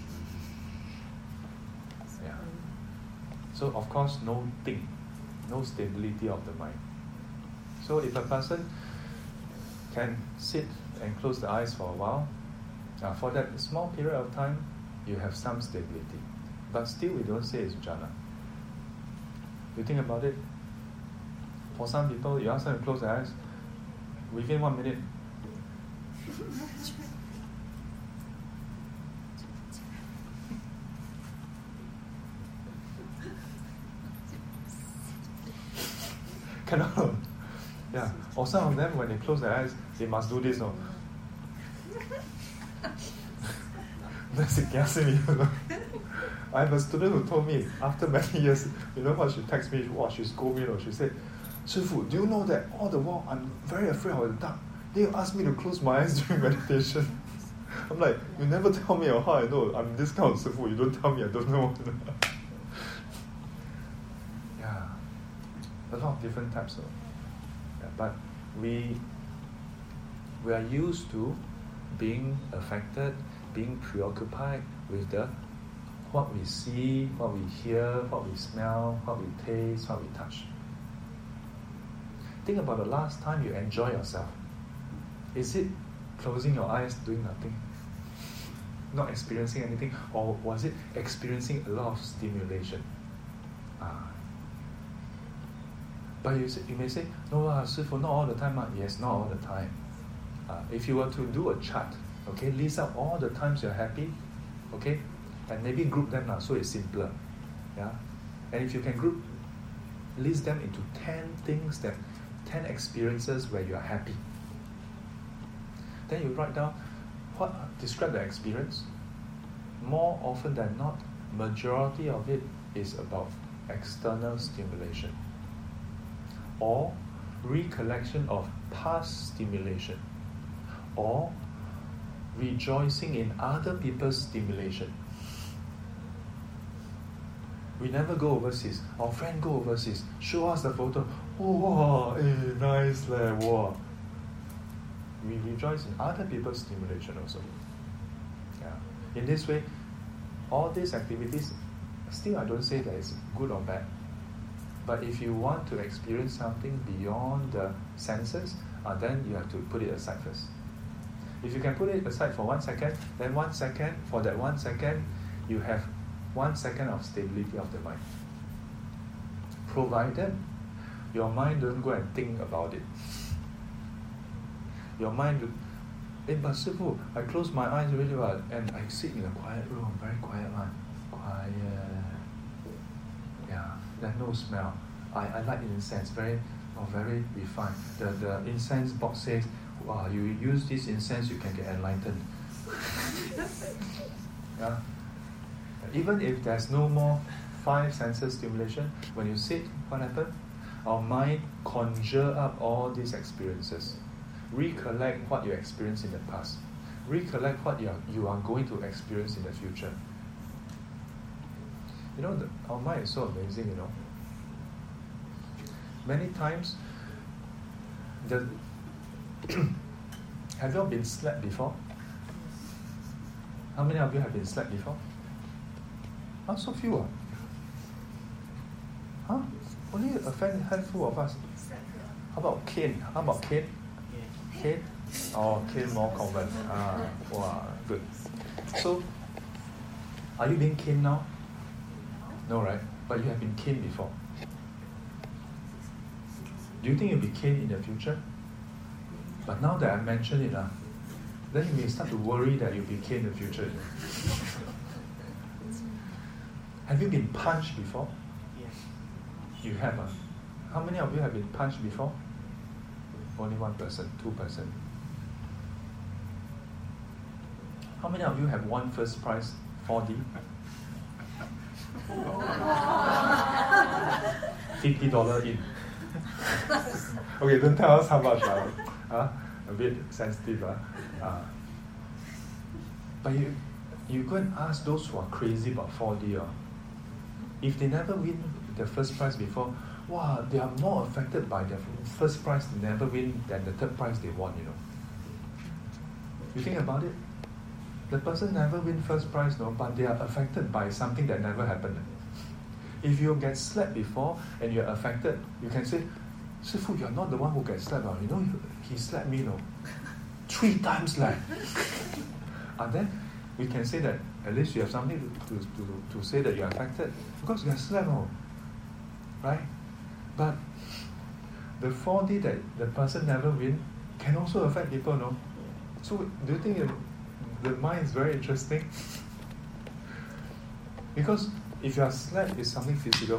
Yeah. So of course no stability of the mind. So if a person can sit and close the eyes for a while, for that small period of time, you have some stability. But still we don't say it's jhana. You think about it. For some people, you ask them to close their eyes, within 1 minute. Cannot. Yeah. Or some of them, when they close their eyes, they must do this. That's a ghastly. I have a student who told me, after many years, you know what she texted me, she scolded me, she said, 师父, do you know that all the while I'm very afraid of the dark? They ask me to close my eyes during meditation. I'm like, you never tell me how I know I'm this kind of 师父. You don't tell me, I don't know. Yeah, a lot of different types of. Yeah, but we are used to being affected, being preoccupied with what we see, what we hear, what we smell, what we taste, what we touch. Think about the last time you enjoy yourself. Is it closing your eyes, doing nothing? not experiencing anything, or was it experiencing a lot of stimulation? But you may say, no, Sifu, not all the time. Yes, not all the time. If you were to do a chart, okay, list out all the times you're happy, okay, and maybe group them so it's simpler. Yeah? And if you can list them into 10 experiences where you are happy. Then you write down describe the experience. More often than not, majority of it is about external stimulation or recollection of past stimulation or rejoicing in other people's stimulation. We never go overseas. Our friend go overseas, show us the photo. Oh, wow, nice leh, wow. We rejoice in other people's stimulation also. Yeah. In this way, all these activities, still I don't say that it's good or bad. But if you want to experience something beyond the senses, then you have to put it aside first. If you can put it aside for 1 second, then 1 second, for that 1 second, you have 1 second of stability of the mind. Provided your mind don't go and think about it. Your mind, but Sifu, I close my eyes really well and I sit in a quiet room, very quiet one. Quiet. Yeah, there's no smell. I like incense, very refined. The incense box says, wow, you use this incense, you can get enlightened. Yeah. Even if there's no more 5 senses stimulation, when you sit, what happens? Our mind conjure up all these experiences. Recollect what you experienced in the past. Recollect what you are going to experience in the future. You know, our mind is so amazing, you know. Many times, have you all been slapped before? How many of you have been slapped before? So few. Only a handful of us. How about cane? Cane? Oh, cane more common. Wow, good. So, are you being caned now? No, right? But you have been caned before. Do you think you'll be caned in the future? But now that I mentioned it, then you may start to worry that you'll be caned in the future. Have you been punched before? Yes. You have. How many of you have been punched before? Only 1 person, 2 person. How many of you have won first prize 4D? $50 in. Okay, don't tell us how much. A bit sensitive. But you go and ask those who are crazy about 4D. If they never win the first prize before, wow, they are more affected by the first prize they never win than the third prize they won, you know. You think about it? The person never win first prize, no, but they are affected by something that never happened. If you get slapped before and you're affected, you can say, Sifu, you're not the one who gets slapped. You know, he slapped me, no, 3 times like. And then we can say that at least you have something to say that you're affected because you are slapped, no, right? But the 4D that the person never win can also affect people, no? So do you think the mind is very interesting? Because if you are slapped, it's something physical,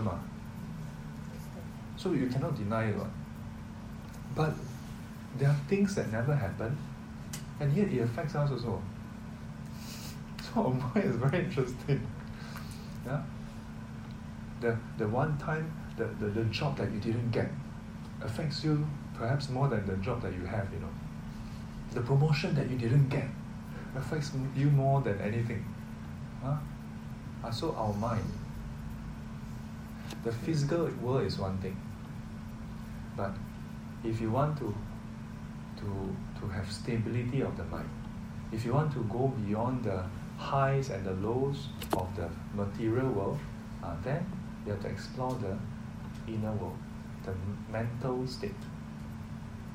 so you cannot deny it. But there are things that never happen, and yet it affects us also. So our mind is very interesting. Yeah? The one time, the job that you didn't get affects you perhaps more than the job that you have, you know. The promotion that you didn't get affects you more than anything. So our mind. The physical world is one thing. But if you want to have stability of the mind, if you want to go beyond the highs and the lows of the material world, then you have to explore the inner world, the mental state.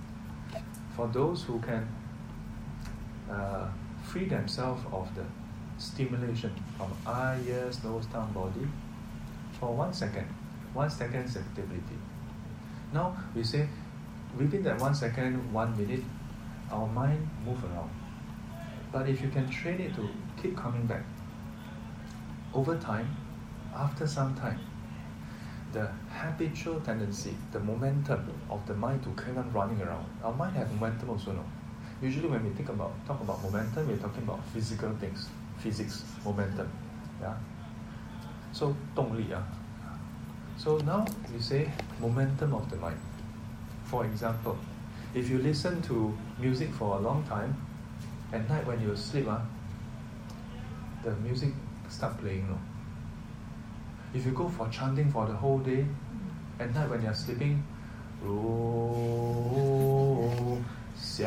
For those who can free themselves of the stimulation from eye, ears, nose, tongue, body for 1 second. 1 second's activity. Now we say within that 1 second, 1 minute, our mind move around. But if you can train it to keep coming back, over time, after some time, the habitual tendency, the momentum of the mind to keep on running around. Our mind has momentum also, no? Usually when we talk about momentum, we're talking about physical things, physics, momentum. Yeah. So 动力, So now we say momentum of the mind. For example, if you listen to music for a long time, at night when you sleep, the music start playing. No? If you go for chanting for the whole day, at night when you're sleeping, you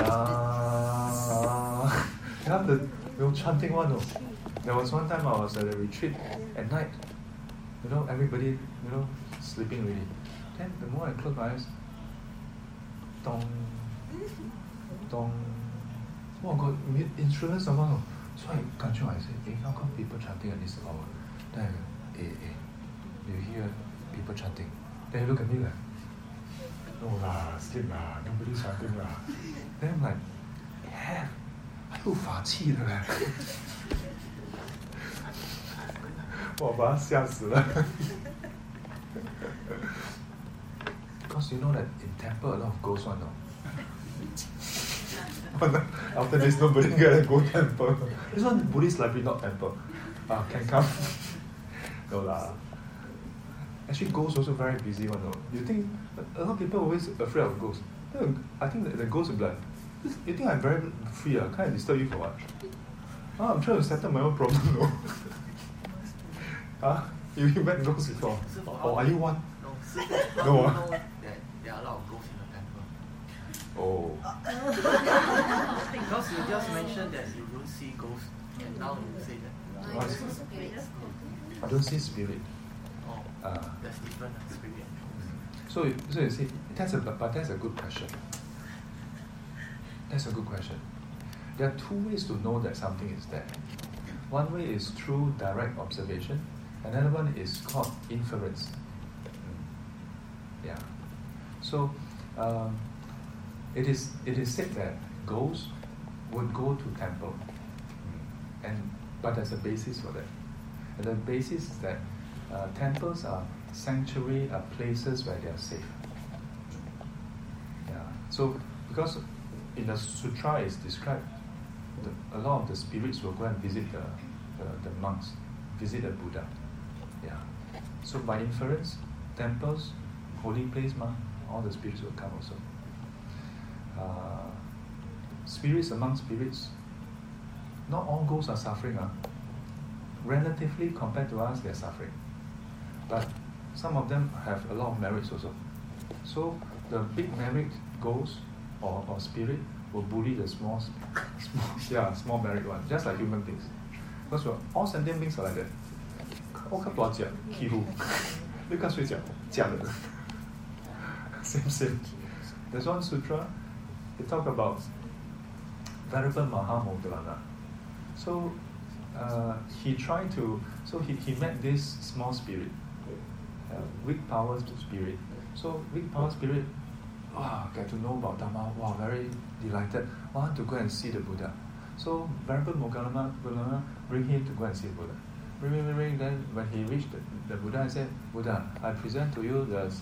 have the chanting one. No? There was one time I was at a retreat at night, everybody, sleeping already. Then the more I close my eyes, dong, dong, oh God, instruments some more. So I control, I say, how come people chanting at this hour? Then I go, you hear people chanting. Then you look at me like, no lah, sleep lah, nobody's chanting lah. Then I'm like, yeah, 还有法器的嘞。我把他吓死了。Because you know that in temple a lot of ghosts one, no? After this, nobody gonna go temple. This one Buddhist library, not temple. Can come. No lah. Actually, ghosts also very busy one, no? You think a lot of people are always afraid of ghosts? I think the ghosts will be like, you think I'm very free? Can't I disturb you for what? I'm trying to settle my own problem, no? You met ghosts before? Or are you one? No. No. There are a lot of ghosts in the temple. Oh. Because you just mentioned that you don't see ghosts, and now you say that. I don't see spirit. Oh, that's different, spirit and ghost. So you see, that's a good question. That's a good question. There are two ways to know that something is there. One way is through direct observation. Another one is called inference. Yeah. So it is said that ghosts would go to temple, but there's a basis for that. And the basis is that temples are sanctuary, are places where they are safe. Yeah. So because in the sutra it's described, a lot of the spirits will go and visit the monks, visit the Buddha. Yeah. So by inference, temples, holy place, all the spirits will come also. Spirits among spirits, not all ghosts are suffering. Relatively compared to us, they are suffering. But some of them have a lot of merits also. So the big merit ghost or spirit will bully the small merit one, just like human beings. Because all sentient beings are like that. 我看多少欺负，你看睡觉，这样的。Same. There's one sutra. They talk about Venerable Mahamoggallana. So he tried to. So he met this small spirit, weak power spirit. So weak power spirit, get to know about Dhamma. Wow, very delighted. Want to go and see the Buddha. So Venerable Moggallana bring him to go and see the Buddha. Ring. Then when he reached the Buddha, he said, Buddha, I present to you the.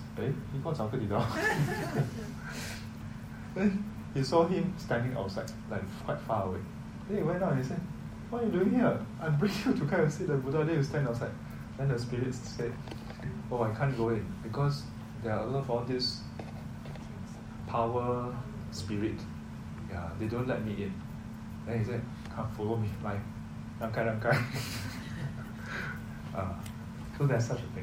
Then he saw him standing outside, like quite far away. Then he went out and he said, what are you doing here? I bring you to come and see the Buddha. Then you stand outside. Then the spirit said, oh, I can't go in because there are a lot of all this power spirit. Yeah, they don't let me in. Then he said, come follow me. Bye. Rangkai. So there's such a thing.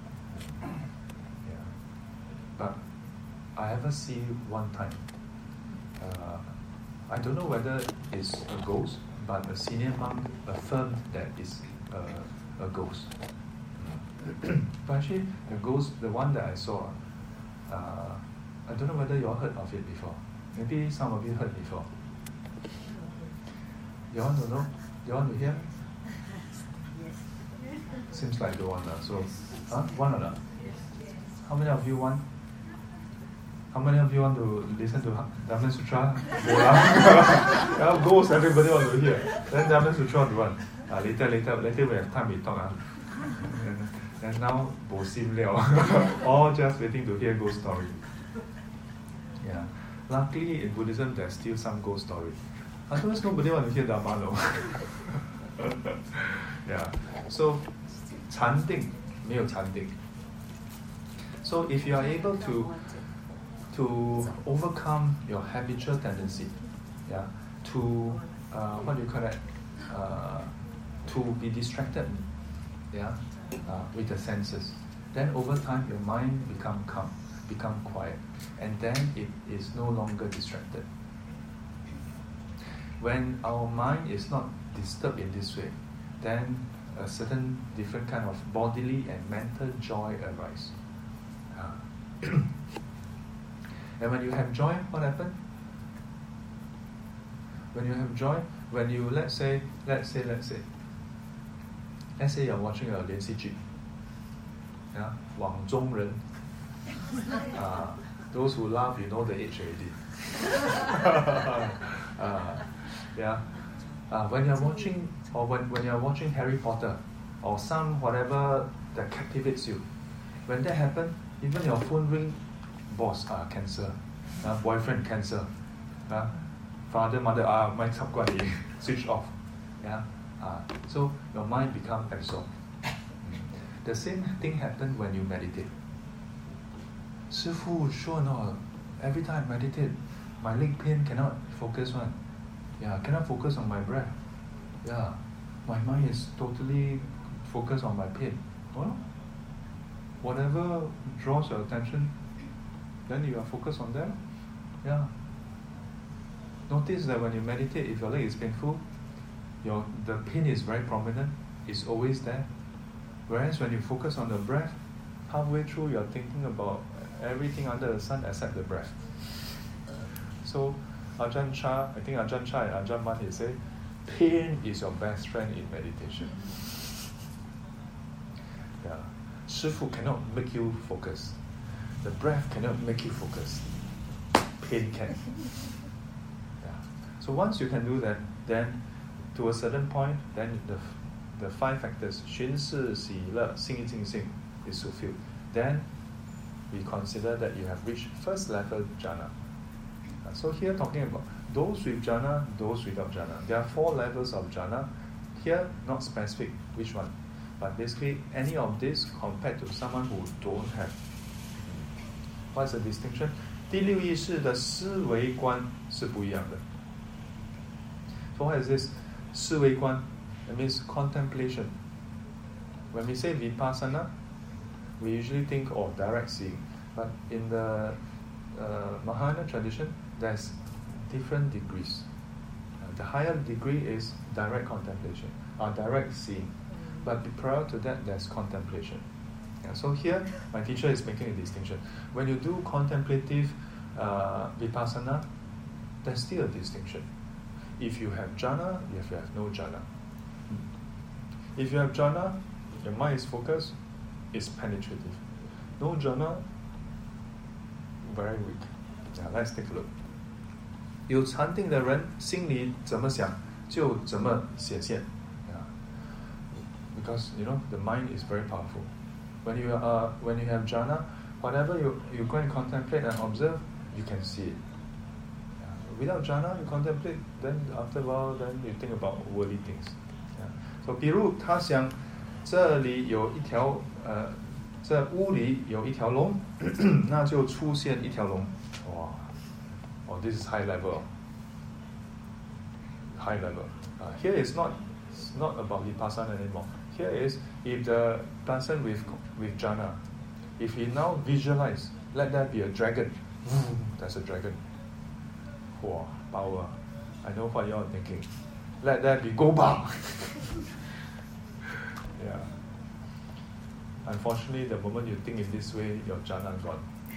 Yeah. But I ever see one time. I don't know whether it's a ghost, but a senior monk affirmed that it's a ghost. But actually, the ghost, the one that I saw, I don't know whether you all heard of it before. Maybe some of you heard before. You want to know? You want to hear? Seems like the one. So, one or not? How many of you want? How many of you want to listen to Dhamma Sutra? Ghost, everybody wants to hear. Then Dhamma Sutra to one. Later we have time we talk. And now, bo sim liao. All just waiting to hear ghost story. Yeah. Luckily in Buddhism there's still some ghost story. Otherwise nobody want to hear Dhamma, no. Yeah. So, 禅定没有禅定. So if you are able to overcome your habitual tendency, yeah, to what do you call that? To be distracted, yeah, with the senses. Then over time your mind become calm, become quiet, and then it is no longer distracted. When our mind is not disturbed in this way, then a certain different kind of bodily and mental joy arise. And when you have joy, what happens? When you have joy, when you let's say you're watching a 连续剧, yeah, 网中人. Those who laugh, you know the age already. Yeah. When you're watching, or when you're watching Harry Potter, or some whatever that captivates you, when that happens, even your phone ring, boss, cancer, boyfriend, cancer, father, mother, my switch off. Yeah. So your mind becomes absorbed. The same thing happens when you meditate. 师父 sure not. Every time I meditate, my leg pain cannot focus one. Yeah, cannot focus on my breath. Yeah, my mind is totally focused on my pain. Well, whatever draws your attention, then you are focused on that. Yeah. Notice that when you meditate, if your leg is painful, the pain is very prominent. It's always there. Whereas when you focus on the breath, halfway through you are thinking about everything under the sun except the breath. So Ajahn Chah, I think Ajahn Chah and Ajahn Mun, he say, pain is your best friend in meditation. Yeah. Shifu cannot make you focus. The breath cannot make you focus. Pain can. Yeah. So once you can do that, then to a certain point, then the five factors, 寻视喜乐心一净性 is fulfilled. Then we consider that you have reached first level jhana. So here talking about those with jhana, those without jhana. There are 4 levels of jhana. Here not specific which one, but basically any of this compared to someone who don't have. What's the distinction? 第六意识的思维观是不一样的. So what is this? 思维观? It means contemplation. When we say vipassana, we usually think of direct seeing. But in the Mahayana tradition, there's different degrees. The higher degree is direct contemplation, or direct seeing. But prior to that, there's contemplation. Yeah, so here, my teacher is making a distinction. When you do contemplative vipassana, there's still a distinction. If you have jhana, if you have no jhana. If you have jhana, your mind is focused, it's penetrative. No jhana, very weak. Yeah, let's take a look. 有禅定的人心里怎么想就怎么显现. Because the mind is very powerful. When you have jhana, whatever you go and contemplate and observe, you can see it. Without jhana, you contemplate, then after a while, then you think about worldly things. So 比如他想这里有一条这屋里有一条龙那就出现一条龙. Wow. Oh, this is high level. High level. Here is not about vipassana anymore. Here is if the person with jhana, if he now visualize, let there be a dragon. That's a dragon. Wow, power. I know what you are thinking. Let there be Gobang. Yeah. Unfortunately, the moment you think in this way, your jhana gone.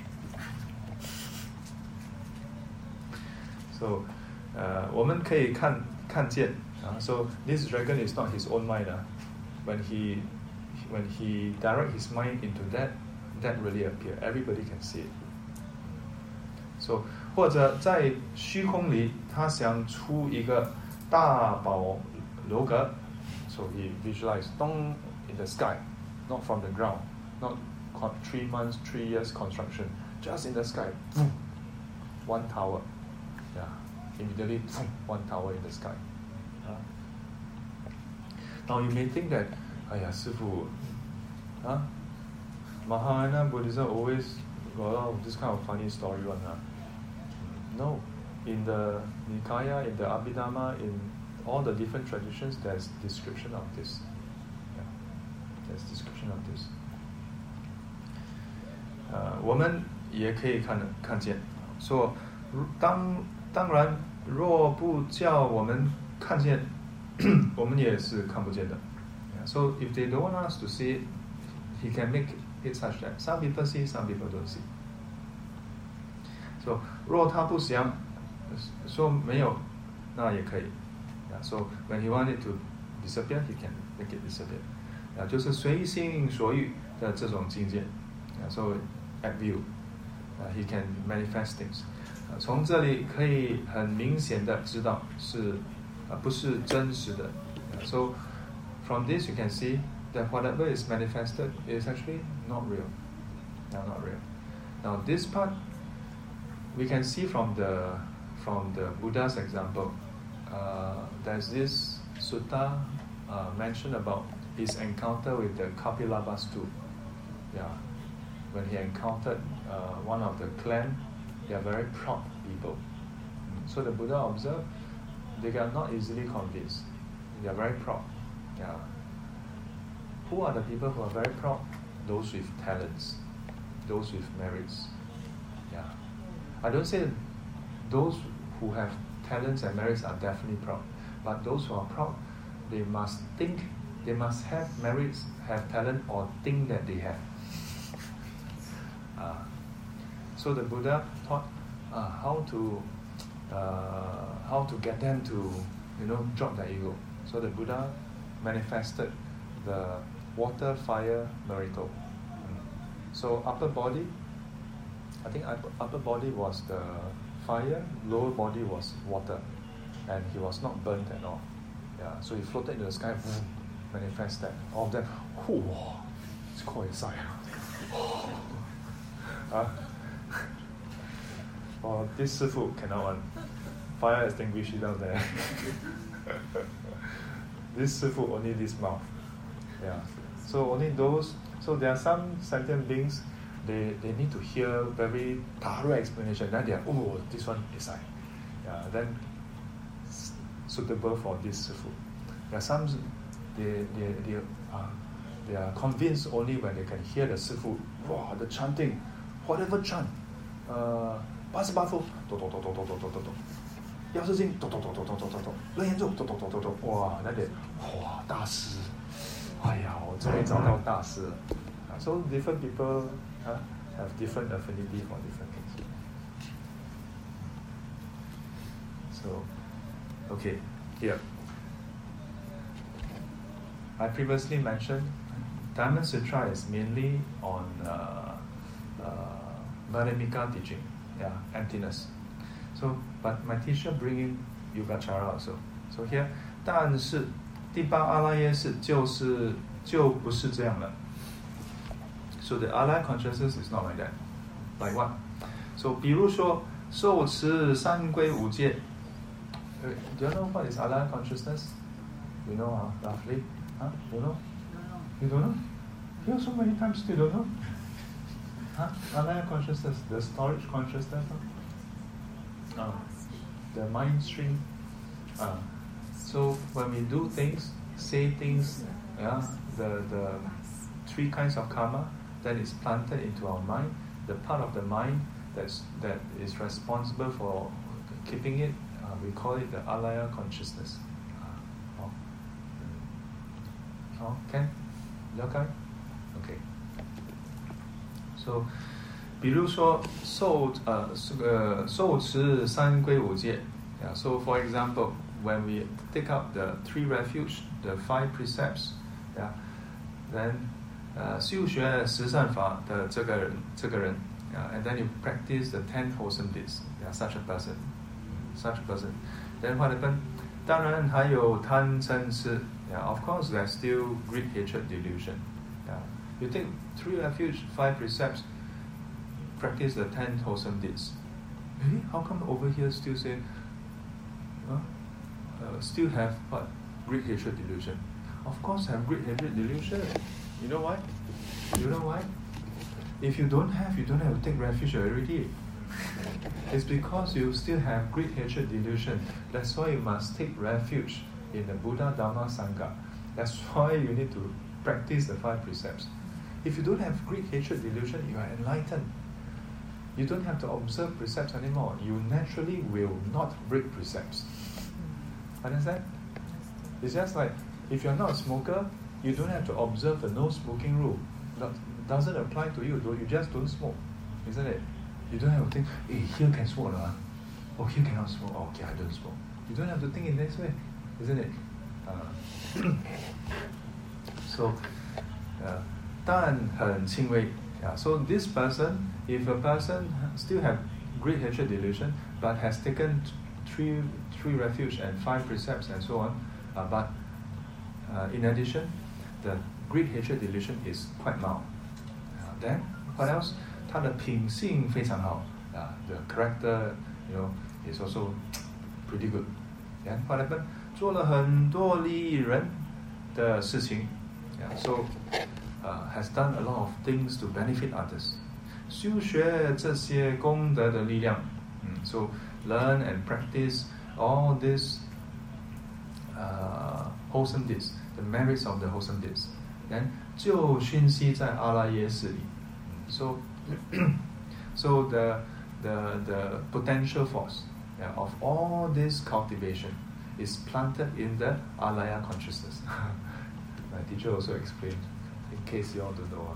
So, 我们可以看见. So this dragon is not his own mind. When he when he direct his mind into that really appear. Everybody can see it. So 或者在虚空里，他想出一个大宝楼阁 ，so he visualized in the sky, not from the ground, not 3 months, 3 years construction, just in the sky, boom, one tower, yeah, immediately boom, one tower in the sky. Now you may think that, 哎呀，师父，Mahayana Buddhism always got this kind of funny story one, No, in the Nikaya, in the Abhidhamma, in all the different traditions, there's description of this. Yeah, there's description of this. 我们也可以看见，说当然，若不叫我们看见，我们也是看不见的。Yeah, so if they don't want us to see it, he can make it such that some people see, some people don't see. So 若他不想说没有，那也可以。Yeah, so when he wanted to disappear, he can make it disappear. 就是随心所欲的这种境界。Yeah, so at view, he can manifest things. 从这里可以很明显的知道是不是真实的。So from this you can see that whatever is manifested is actually not real. Not real. Now this part we can see from the Buddha's example. There's this sutta mentioned about his encounter with the Kapilavastu. Yeah, when he encountered one of the clan, they are very proud people. So the Buddha observed they are not easily convinced. They are very proud. Yeah. Who are the people who are very proud? Those with talents, those with merits. Yeah. I don't say those who have talents and merits are definitely proud, but those who are proud, they must think, they must have merits, have talent, or think that they have. So the Buddha taught how to get them to, drop their ego. So the Buddha manifested the water, fire, merito. So upper body, I think upper body was the fire, lower body was water, and he was not burnt at all. Yeah, so he floated in the sky, boom, manifest that. All of them, it's called inside. Oh, this Sifu cannot one. Fire extinguisher down there. This Sifu only this mouth. Yeah. So only those. So there are some sentient beings. They need to hear very thorough explanation. Then they are, this one is I. Yeah. Then suitable for this Sifu. There are some. They are convinced only when they can hear the Sifu. Wow, the chanting, whatever chant. 88佛，药师经，楞严咒，哇，那点，哇，大师，哎呀，我终于找到大师了。So different people have different affinity for different things. So, okay, here. I previously mentioned Diamond Sutra is mainly on Madhyamika teaching, emptiness. So, but my teacher bring in Yogacara also. So here, 但是第八阿赖耶识就不是这样了。So the Alaya consciousness is not like that. Like what? So 比如说受持三归五戒。Do you know what is Alaya consciousness? You know, roughly? You know? You don't know? Here so many times still don't know? Alaya consciousness, the storage consciousness, the mind stream. So when we do things, say things, the three kinds of karma that is planted into our mind, the part of the mind that is responsible for keeping it, we call it the Alaya consciousness. Can? Okay? Okay. So, 比如说受持三归五戒. So for example, when we take up the three refuge, the 5 precepts, then 修学十善法的这个人and then you practice the 10 wholesome deeds, such a person. Then what happened? 当然还有贪嗔痴 of course there's still greed, hatred, delusion. You take 3 refuge, 5 precepts, practice the 10 wholesome deeds. How come over here still say, still have what? Greed, hatred, delusion. Of course have greed, hatred, delusion. You know why? If you don't have to take refuge already. It's because you still have greed, hatred, delusion. That's why you must take refuge in the Buddha, Dhamma, Sangha. That's why you need to practice the 5 precepts. If you don't have greed, hatred, delusion, you are enlightened. You don't have to observe precepts anymore. You naturally will not break precepts. Understand? It's just like, if you're not a smoker, you don't have to observe the no smoking rule. That doesn't apply to you, though you just don't smoke. Isn't it? You don't have to think, here can smoke, here cannot smoke, okay, I don't smoke. You don't have to think in this way, isn't it? So, 但很轻微. So this person, if a person still have greed, hatred, delusion, but has taken 3 refuge and 5 precepts and so on, but in addition, the greed, hatred, delusion is quite mild. Then what else? 他的品性非常好. The character, is also pretty good. Then what happened? 做了很多利益人的事情. So has done a lot of things to benefit others. 修学这些功德的力量. So learn and practice all these wholesome deeds, the merits of the wholesome deeds. Then 就熏习在阿赖耶识里. So the potential force of all this cultivation is planted in the alaya consciousness. My teacher also explained, in case you all don't know.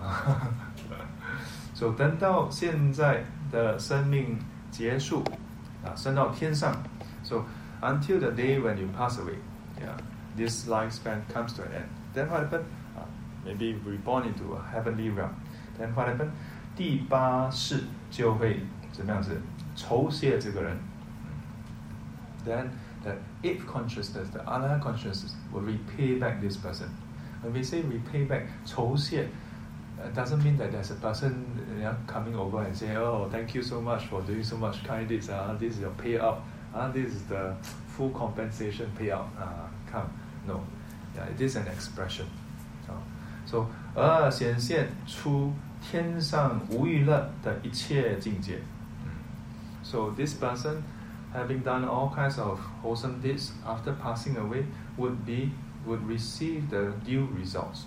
So 等到现在的生命结束，升到天上。So until the day when you pass away, this lifespan comes to an end. Then what happened? Maybe reborn into a heavenly realm. Then what happened? 第8世就会怎么样子酬谢这个人。Then the 8th consciousness, the alaya consciousness, will repay back this person. When we say repay back, 酬谢, doesn't mean that there's a person coming over and say, oh, thank you so much for doing so much kind deeds. This is your payout. This is the full compensation payout. Come. No. It is an expression. So, 显现出天上无欲乐的一切境界. So this person, having done all kinds of wholesome deeds, after passing away, would receive the due results.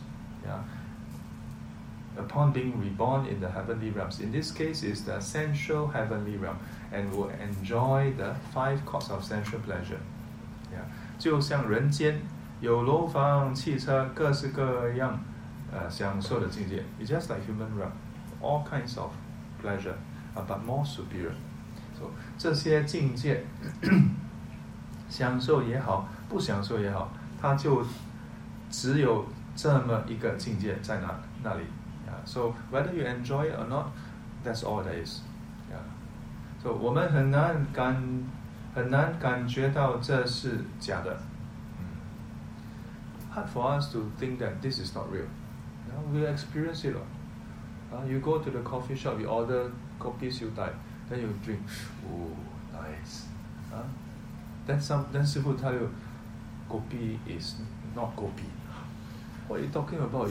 Upon being reborn in the heavenly realms. In this case, is the sensual heavenly realm, and will enjoy the 5 courts of sensual pleasure. 就像人间有楼房、汽车、各式各样享受的境界. It's just like human realm, all kinds of pleasure, but more superior. So 这些境界享受也好，不享受也好，它就只有这么一个境界在那里. So whether you enjoy it or not, that's all there is. So 我们很难感觉到这是假的. Hard for us to think that this is not real. We experience it. You go to the coffee shop, you order kopi siew dai, then you drink. Oh, nice. Then 师父 tell you, kopi is not kopi. What are you talking about?